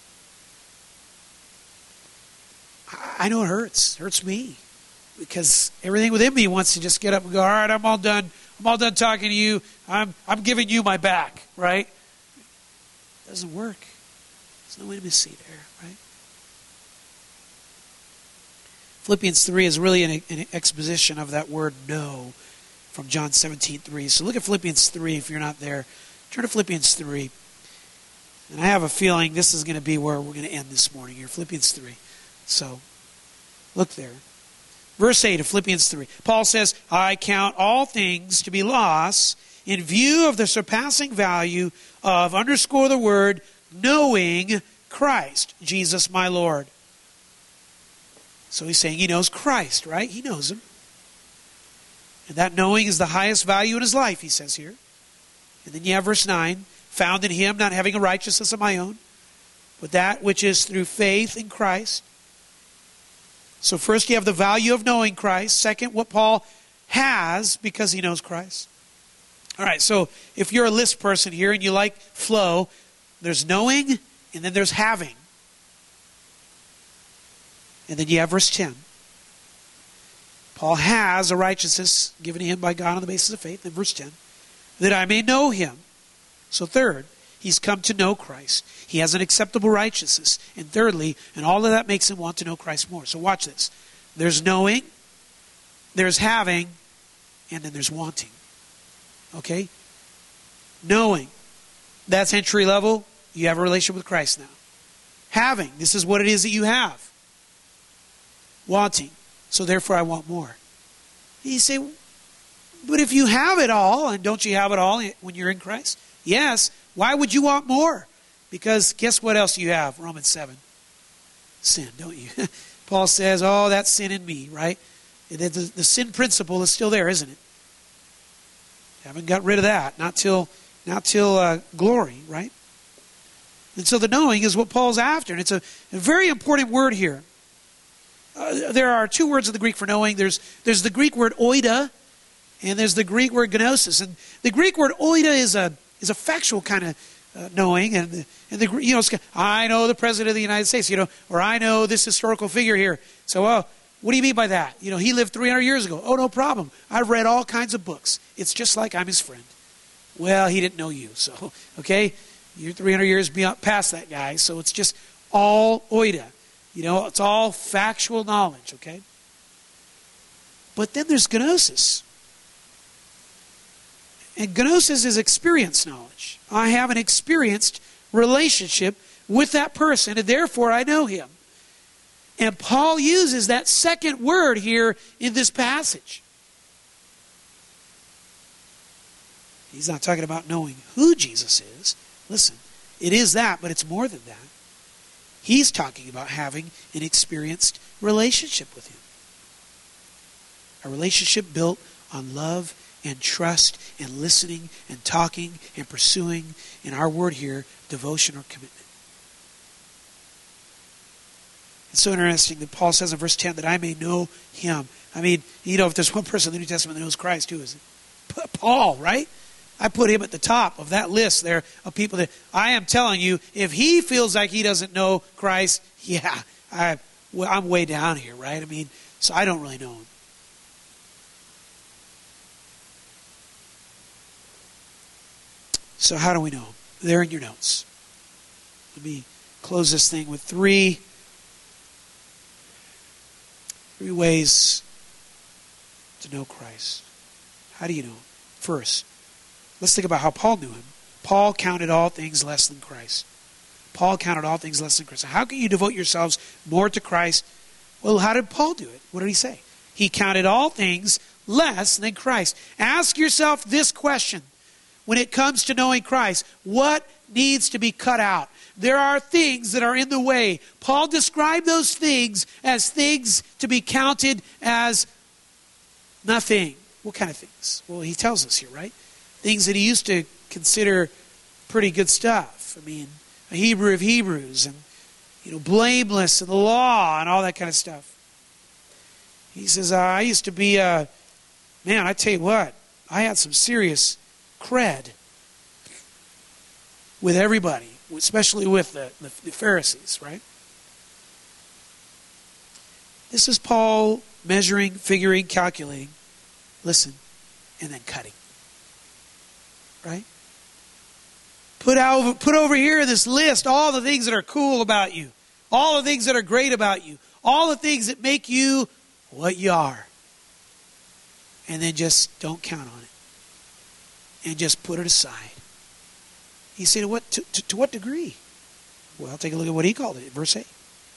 I know it hurts. It hurts me. Because everything within me wants to just get up and go, all right, I'm all done. I'm all done talking to you. I'm I'm giving you my back, right? It doesn't work. There's no intimacy there, right? Philippians three is really an, an exposition of that word no from John seventeen three. So look at Philippians three if you're not there. Turn to Philippians three. And I have a feeling this is going to be where we're going to end this morning here. Philippians three. So, look there. Verse eight of Philippians three. Paul says, I count all things to be loss in view of the surpassing value of, underscore the word, knowing Christ, Jesus my Lord. So he's saying he knows Christ, right? He knows him. And that knowing is the highest value in his life, he says here. And then you have verse nine, found in him, not having a righteousness of my own, but that which is through faith in Christ. So first you have the value of knowing Christ. Second, what Paul has because he knows Christ. All right, so if you're a list person here and you like flow, there's knowing and then there's having. And then you have verse ten. Paul has a righteousness given to him by God on the basis of faith. And verse ten, that I may know him. So third, he's come to know Christ. He has an acceptable righteousness. And thirdly, and all of that makes him want to know Christ more. So watch this. There's knowing, there's having, and then there's wanting. Okay? Knowing, that's entry level. You have a relationship with Christ now. Having, this is what it is that you have. Wanting, so therefore I want more. And you say, but if you have it all, and don't you have it all when you're in Christ? Yes. Why would you want more? Because guess what else you have? Romans seven. Sin, don't you? Paul says, oh, that's sin in me, right? The, the, the sin principle is still there, isn't it? Haven't got rid of that. Not till, not till uh, glory, right? And so the knowing is what Paul's after. And it's a, a very important word here. Uh, there are two words in the Greek for knowing. There's, there's the Greek word oida, and there's the Greek word gnosis. And the Greek word oida is a is a factual kind of uh, knowing. And the, and the you know, it's, I know the President of the United States, you know, or I know this historical figure here. So, well, what do you mean by that? You know, he lived three hundred years ago. Oh, no problem. I've read all kinds of books. It's just like I'm his friend. Well, he didn't know you, so, okay? You're three hundred years beyond, past that guy, so it's just all oida. You know, it's all factual knowledge, okay? But then there's gnosis. And gnosis is experience knowledge. I have an experienced relationship with that person, and therefore I know him. And Paul uses that second word here in this passage. He's not talking about knowing who Jesus is. Listen, it is that, but it's more than that. He's talking about having an experienced relationship with him. A relationship built on love and trust and listening and talking and pursuing, in our word here, devotion or commitment. It's so interesting that Paul says in verse ten that I may know him. I mean, you know, if there's one person in the New Testament that knows Christ, who is it? Paul, right? I put him at the top of that list there of people that I am telling you, if he feels like he doesn't know Christ, yeah, I, well, I'm way down here, right? I mean, so I don't really know him. So how do we know him? They're in your notes. Let me close this thing with three, three ways to know Christ. How do you know him? First, let's think about how Paul knew him. Paul counted all things less than Christ. Paul counted all things less than Christ. How can you devote yourselves more to Christ? Well, how did Paul do it? What did he say? He counted all things less than Christ. Ask yourself this question. When it comes to knowing Christ, what needs to be cut out? There are things that are in the way. Paul described those things as things to be counted as nothing. What kind of things? Well, he tells us here, right? Things that he used to consider pretty good stuff. I mean, a Hebrew of Hebrews and, you know, blameless and the law and all that kind of stuff. He says, uh, I used to be, uh, man, I tell you what, I had some serious cred with everybody, especially with the, the, the Pharisees, right? This is Paul measuring, figuring, calculating, listen, and then cutting. Right? Put over, put over here in this list all the things that are cool about you, all the things that are great about you, all the things that make you what you are. And then just don't count on it. And just put it aside. You say, to what, to, to, to what degree? Well, take a look at what he called it, verse eight.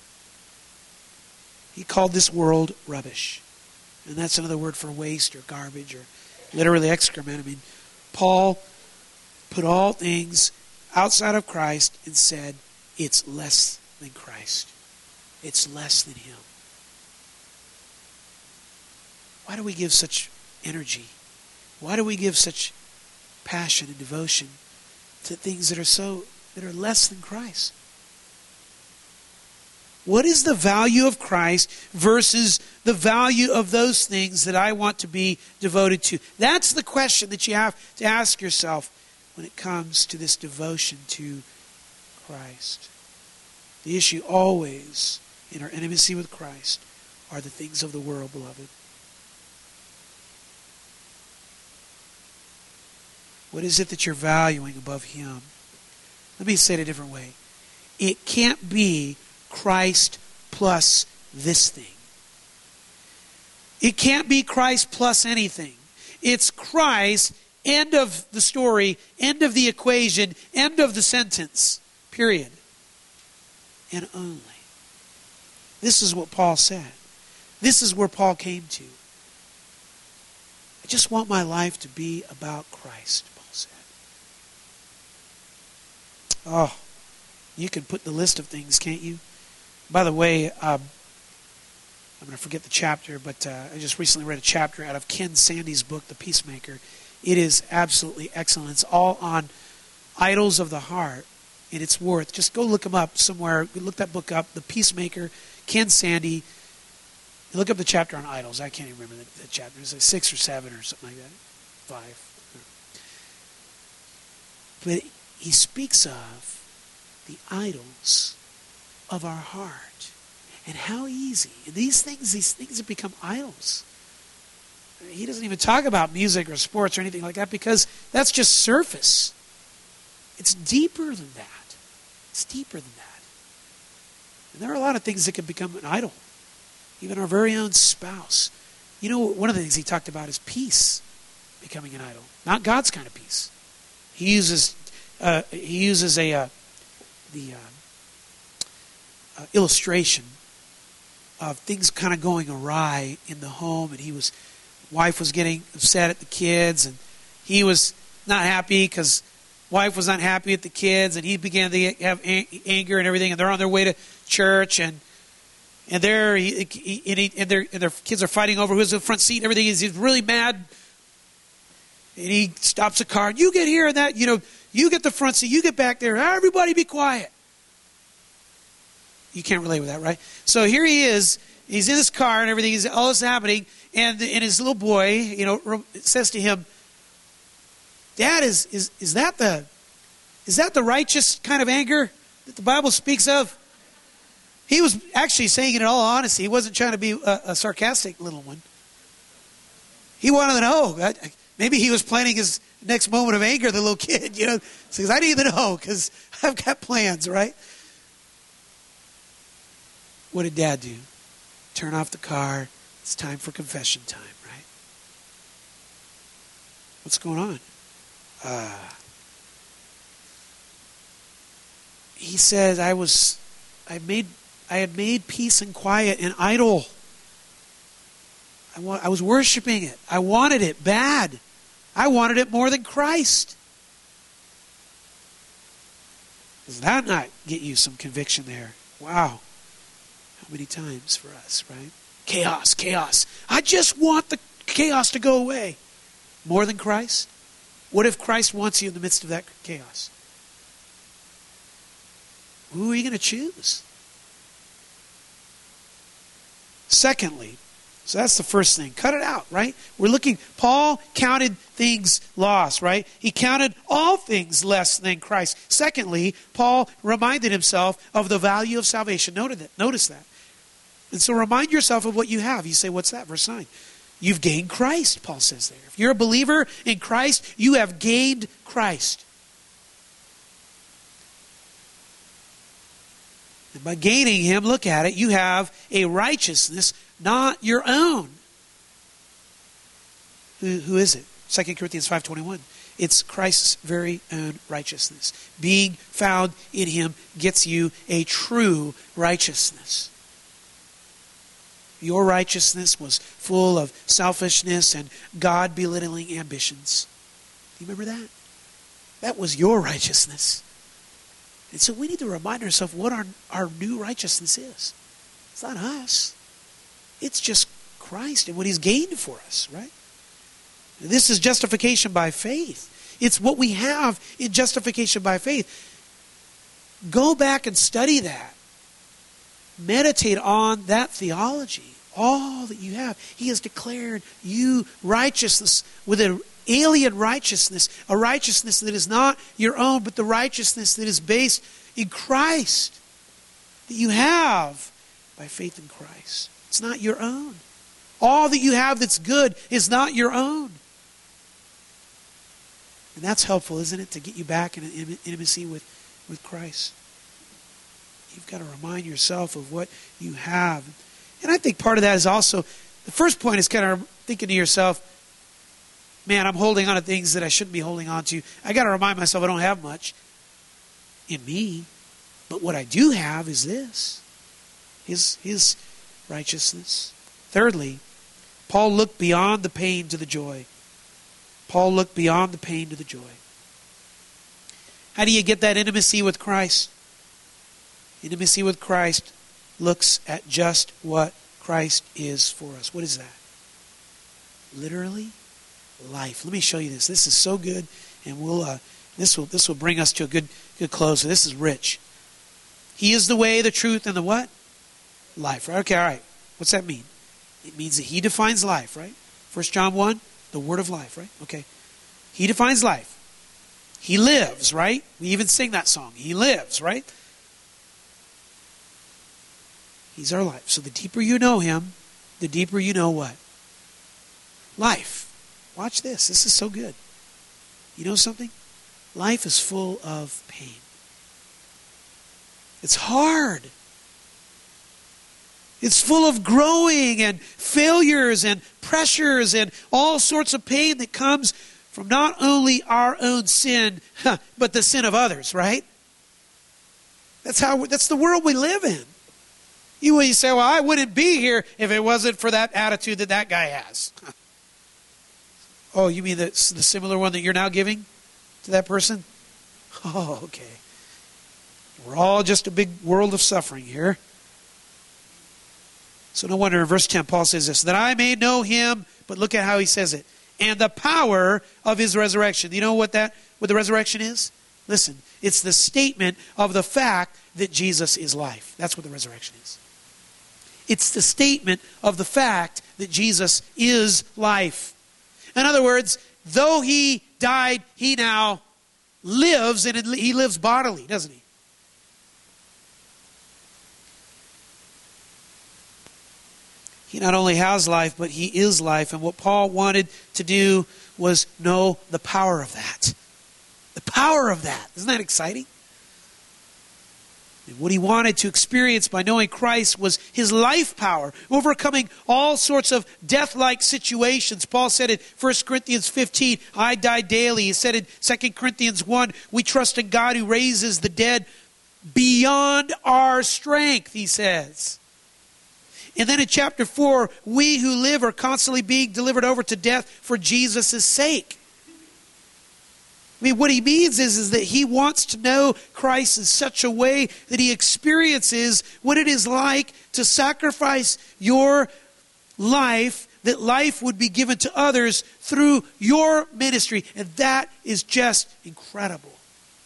He called this world rubbish. And that's another word for waste or garbage or literally excrement. I mean, Paul put all things outside of Christ and said, it's less than Christ. It's less than Him. Why do we give such energy? Why do we give such passion and devotion to things that are so that are less than Christ? What is the value of Christ versus the value of those things that I want to be devoted to? That's the question that you have to ask yourself when it comes to this devotion to Christ. The issue always in our intimacy with Christ are the things of the world, beloved. What is it that you're valuing above Him? Let me say it a different way. It can't be Christ plus this thing. It can't be Christ plus anything. It's Christ, end of the story, end of the equation, end of the sentence, period. And only. This is what Paul said. This is where Paul came to. I just want my life to be about Christ, Paul said. Oh, you can put the list of things, can't you? By the way, um, I'm going to forget the chapter, but uh, I just recently read a chapter out of Ken Sande's book, The Peacemaker. It is absolutely excellent. It's all on idols of the heart, and it's worth, just go look them up somewhere. Look that book up, The Peacemaker, Ken Sande. Look up the chapter on idols. I can't even remember the, the chapter. It's like six or seven or something like that. Five. But he speaks of the idols of our heart. And how easy. And these things, these things have become idols. He doesn't even talk about music or sports or anything like that because that's just surface. It's deeper than that. It's deeper than that. And there are a lot of things that can become an idol. Even our very own spouse. You know, one of the things he talked about is peace becoming an idol. Not God's kind of peace. He uses uh, he uses a uh, the uh, uh, illustration of things kind of going awry in the home, and he was wife was getting upset at the kids, and he was not happy because wife was unhappy at the kids, and he began to have anger and everything, and they're on their way to church, and and they're he, he, and, he, and, their, and their kids are fighting over who's in the front seat and everything. He's, he's really mad, and he stops the car, and you get here and that, you know, you get the front seat, you get back there, everybody be quiet. You can't relate with that, right? So here he is, he's in his car and everything, he's, all this is happening, and, and his little boy, you know, says to him, Dad, is, is, is that the is that the righteous kind of anger that the Bible speaks of? He was actually saying it in all honesty. He wasn't trying to be a, a sarcastic little one. He wanted to know. Maybe he was planning his next moment of anger, the little kid, you know. Says, I need to know because I've got plans, right? What did Dad do? Turn off the car. It's time for confession time, right? What's going on? Uh, he says, I was, I made, I had made peace and quiet an idol. I, wa- I was worshiping it. I wanted it bad. I wanted it more than Christ. Does that not get you some conviction there? Wow. How many times for us, right? Chaos, chaos. I just want the chaos to go away. More than Christ? What if Christ wants you in the midst of that chaos? Who are you going to choose? Secondly, so that's the first thing. Cut it out, right? We're looking, Paul counted things lost, right? He counted all things less than Christ. Secondly, Paul reminded himself of the value of salvation. Noted that, notice that. And so remind yourself of what you have. You say, what's that? Verse nine. You've gained Christ, Paul says there. If you're a believer in Christ, you have gained Christ. And by gaining Him, look at it, you have a righteousness not your own. Who, who is it? Second Corinthians five twenty-one. It's Christ's very own righteousness. Being found in him gets you a true righteousness. Your righteousness was full of selfishness and God-belittling ambitions. Do you remember that? That was your righteousness. And so we need to remind ourselves what our, our new righteousness is. It's not us. It's just Christ and what he's gained for us, right? And this is justification by faith. It's what we have in justification by faith. Go back and study that. Meditate on that theology. All that you have. He has declared you righteousness with an alien righteousness, a righteousness that is not your own, but the righteousness that is based in Christ, that you have by faith in Christ. It's not your own. All that you have that's good is not your own. And that's helpful, isn't it, to get you back in an intimacy with, with Christ. You've got to remind yourself of what you have. And I think part of that is also, the first point is kind of thinking to yourself, man, I'm holding on to things that I shouldn't be holding on to. I got to remind myself I don't have much in me. But what I do have is this. His, his righteousness. Thirdly, Paul looked beyond the pain to the joy. Paul looked beyond the pain to the joy. How do you get that intimacy with Christ? Intimacy with Christ looks at just what Christ is for us. What is that? Literally, life. Let me show you this. This is so good, and we'll uh, this will this will bring us to a good good close. So this is rich. He is the way, the truth, and the what? Life. Right? Okay, all right. What's that mean? It means that he defines life, right? First John one, the word of life, right? Okay. He defines life. He lives, right? We even sing that song. He lives, right? He's our life. So the deeper you know him, the deeper you know what? Life. Watch this. This is so good. You know something? Life is full of pain. It's hard. It's full of growing and failures and pressures and all sorts of pain that comes from not only our own sin, but the sin of others, right? That's how. That's the world we live in. You, you say, well, I wouldn't be here if it wasn't for that attitude that that guy has. Oh, you mean the, the similar one that you're now giving to that person? Oh, okay. We're all just a big world of suffering here. So no wonder in verse ten, Paul says this, that I may know him, but look at how he says it, and the power of his resurrection. Do you know what that, what the resurrection is? Listen, it's the statement of the fact that Jesus is life. That's what the resurrection is. It's the statement of the fact that Jesus is life. In other words, though he died, he now lives, and he lives bodily, doesn't he? He not only has life, but he is life. And what Paul wanted to do was know the power of that. The power of that. Isn't that exciting? And what he wanted to experience by knowing Christ was his life power, overcoming all sorts of death-like situations. Paul said in First Corinthians fifteen, I die daily. He said in Second Corinthians one, we trust in God who raises the dead beyond our strength, he says. And then in chapter four, we who live are constantly being delivered over to death for Jesus' sake. I mean, what he means is, is that he wants to know Christ in such a way that he experiences what it is like to sacrifice your life, that life would be given to others through your ministry. And that is just incredible.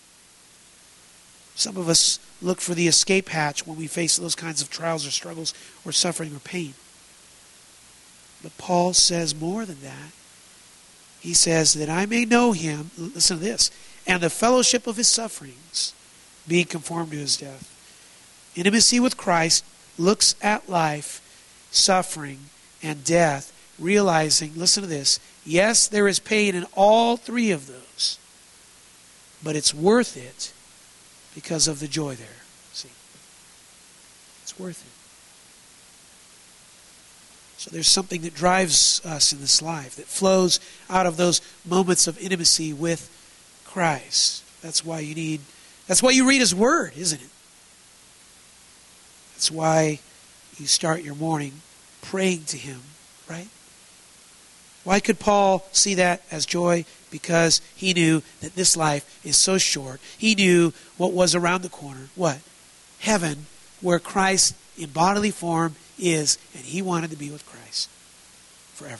Some of us look for the escape hatch when we face those kinds of trials or struggles or suffering or pain. But Paul says more than that. He says that I may know him, listen to this, and the fellowship of his sufferings, being conformed to his death. Intimacy with Christ looks at life, suffering, and death, realizing, listen to this, yes, there is pain in all three of those, but it's worth it because of the joy there. See? It's worth So there's something that drives us in this life, that flows out of those moments of intimacy with Christ. That's why you need, that's why you read His Word, isn't it? That's why you start your morning praying to Him, right? Why could Paul see that as joy? Because he knew that this life is so short. He knew what was around the corner. What? Heaven, where Christ in bodily form is, and he wanted to be with Christ forever.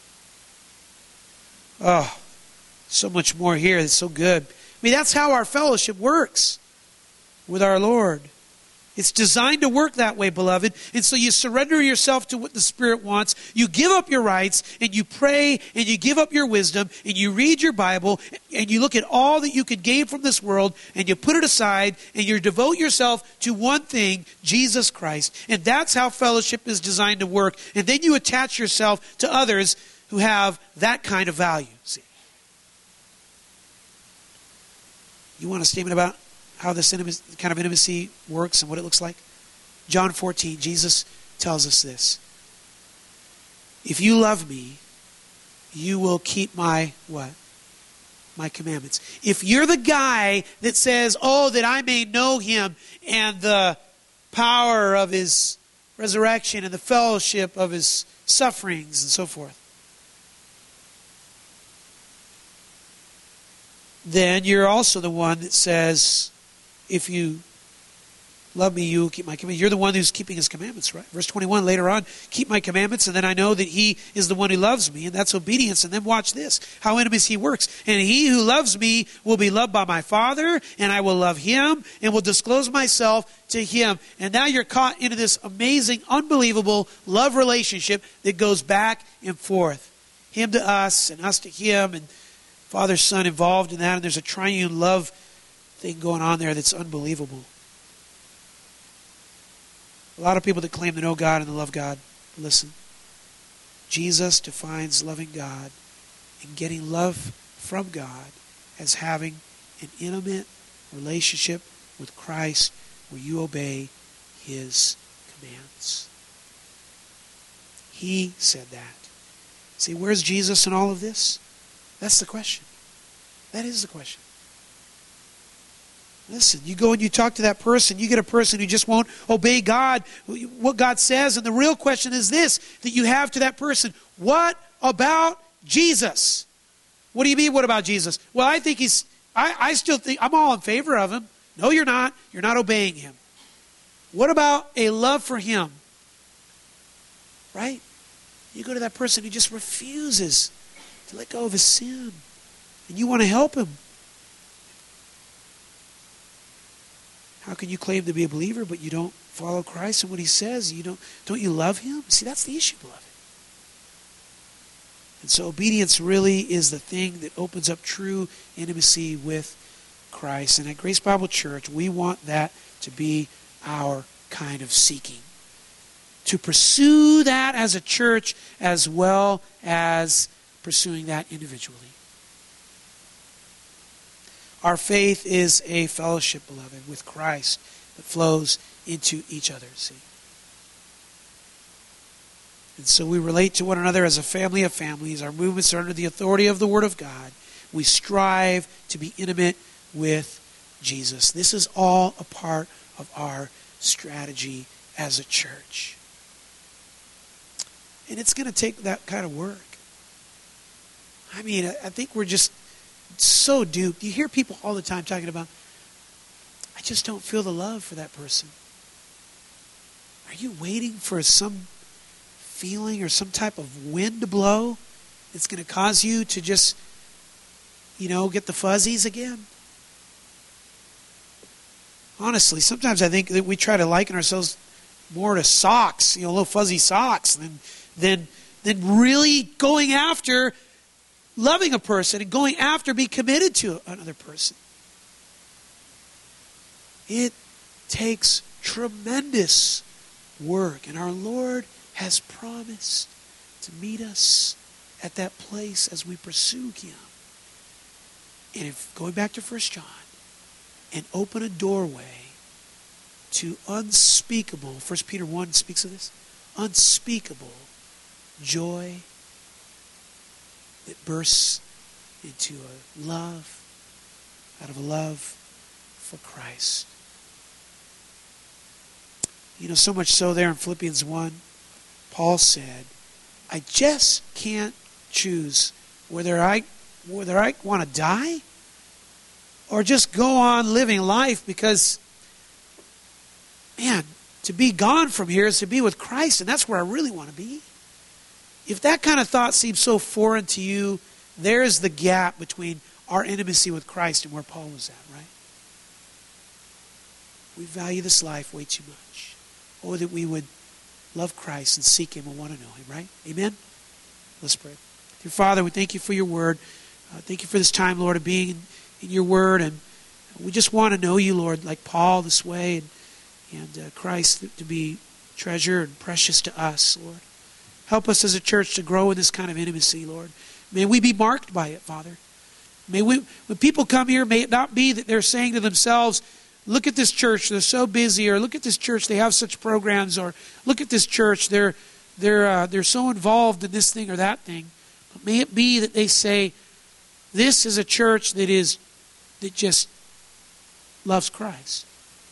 Oh, so much more here. It's so good. I mean, that's how our fellowship works with our Lord. It's designed to work that way, beloved. And so you surrender yourself to what the Spirit wants. You give up your rights, and you pray, and you give up your wisdom, and you read your Bible, and you look at all that you could gain from this world, and you put it aside, and you devote yourself to one thing, Jesus Christ. And that's how fellowship is designed to work. And then you attach yourself to others who have that kind of value. See? You want a statement about how this intimacy, kind of intimacy works and what it looks like? John fourteen, Jesus tells us this. If you love me, you will keep my what? My commandments. If you're the guy that says, oh, that I may know Him and the power of His resurrection and the fellowship of His sufferings and so forth, then you're also the one that says, if you love me, you will keep my commandments. You're the one who's keeping His commandments, right? Verse twenty-one, later on, keep my commandments, and then I know that He is the one who loves me, and that's obedience. And then watch this, how intimacy works. And he who loves me will be loved by my Father, and I will love him, and will disclose myself to him. And now you're caught into this amazing, unbelievable love relationship that goes back and forth. Him to us, and us to him, and Father, Son involved in that, and there's a triune love thing going on there that's unbelievable. A lot of people that claim to know God and to love God, listen. Jesus defines loving God and getting love from God as having an intimate relationship with Christ where you obey His commands. He said that. See, where's Jesus in all of this? That's the question. That is the question. Listen, you go and you talk to that person, you get a person who just won't obey God, what God says, and the real question is this, that you have to that person, what about Jesus? What do you mean, what about Jesus? Well, I think he's, I, I still think, I'm all in favor of him. No, you're not. You're not obeying him. What about a love for him? Right? You go to that person who just refuses to let go of his sin, and you want to help him. How can you claim to be a believer, but you don't follow Christ and what He says? You don't, don't you love Him? See, that's the issue, beloved. And so obedience really is the thing that opens up true intimacy with Christ. And at Grace Bible Church, we want that to be our kind of seeking. To pursue that as a church as well as pursuing that individually. Our faith is a fellowship, beloved, with Christ that flows into each other, see. And so we relate to one another as a family of families. Our movements are under the authority of the Word of God. We strive to be intimate with Jesus. This is all a part of our strategy as a church. And it's going to take that kind of work. I mean, I think we're just so duped. You hear people all the time talking about, I just don't feel the love for that person. Are you waiting for some feeling or some type of wind to blow that's going to cause you to just, you know, get the fuzzies again? Honestly, sometimes I think that we try to liken ourselves more to socks, you know, little fuzzy socks, than, than, than really going after loving a person and going after being committed to another person. It takes tremendous work, and our Lord has promised to meet us at that place as we pursue Him. And if going back to First John, and open a doorway to unspeakable, First Peter one speaks of this, unspeakable joy that bursts into a love, out of a love for Christ. You know, so much so there in Philippians one, Paul said, I just can't choose whether I whether I want to die or just go on living life, because, man, to be gone from here is to be with Christ, and that's where I really want to be. If that kind of thought seems so foreign to you, there's the gap between our intimacy with Christ and where Paul was at, right? We value this life way too much. Oh, that we would love Christ and seek Him and want to know Him, right? Amen? Let's pray. Dear Father, we thank You for Your Word. Uh, thank You for this time, Lord, of being in, in Your Word. And we just want to know You, Lord, like Paul this way, and, and uh, Christ to be treasure and precious to us, Lord. Help us as a church to grow in this kind of intimacy, Lord. May we be marked by it, Father. May we, when people come here, may it not be that they're saying to themselves, look at this church, they're so busy, or look at this church, they have such programs, or look at this church, they're they're uh, they're so involved in this thing or that thing. But may it be that they say, this is a church that is that just loves Christ.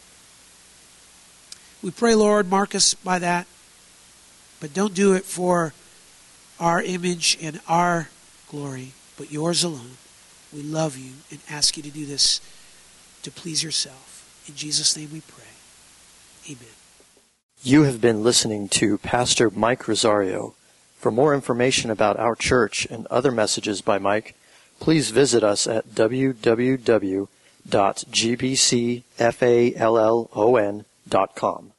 We pray, Lord, mark us by that, but don't do it for our image and our glory, but Yours alone. We love You and ask You to do this to please Yourself. In Jesus' name we pray. Amen. You have been listening to Pastor Mike Rosario. For more information about our church and other messages by Mike, please visit us at w w w dot g b c fallon dot com.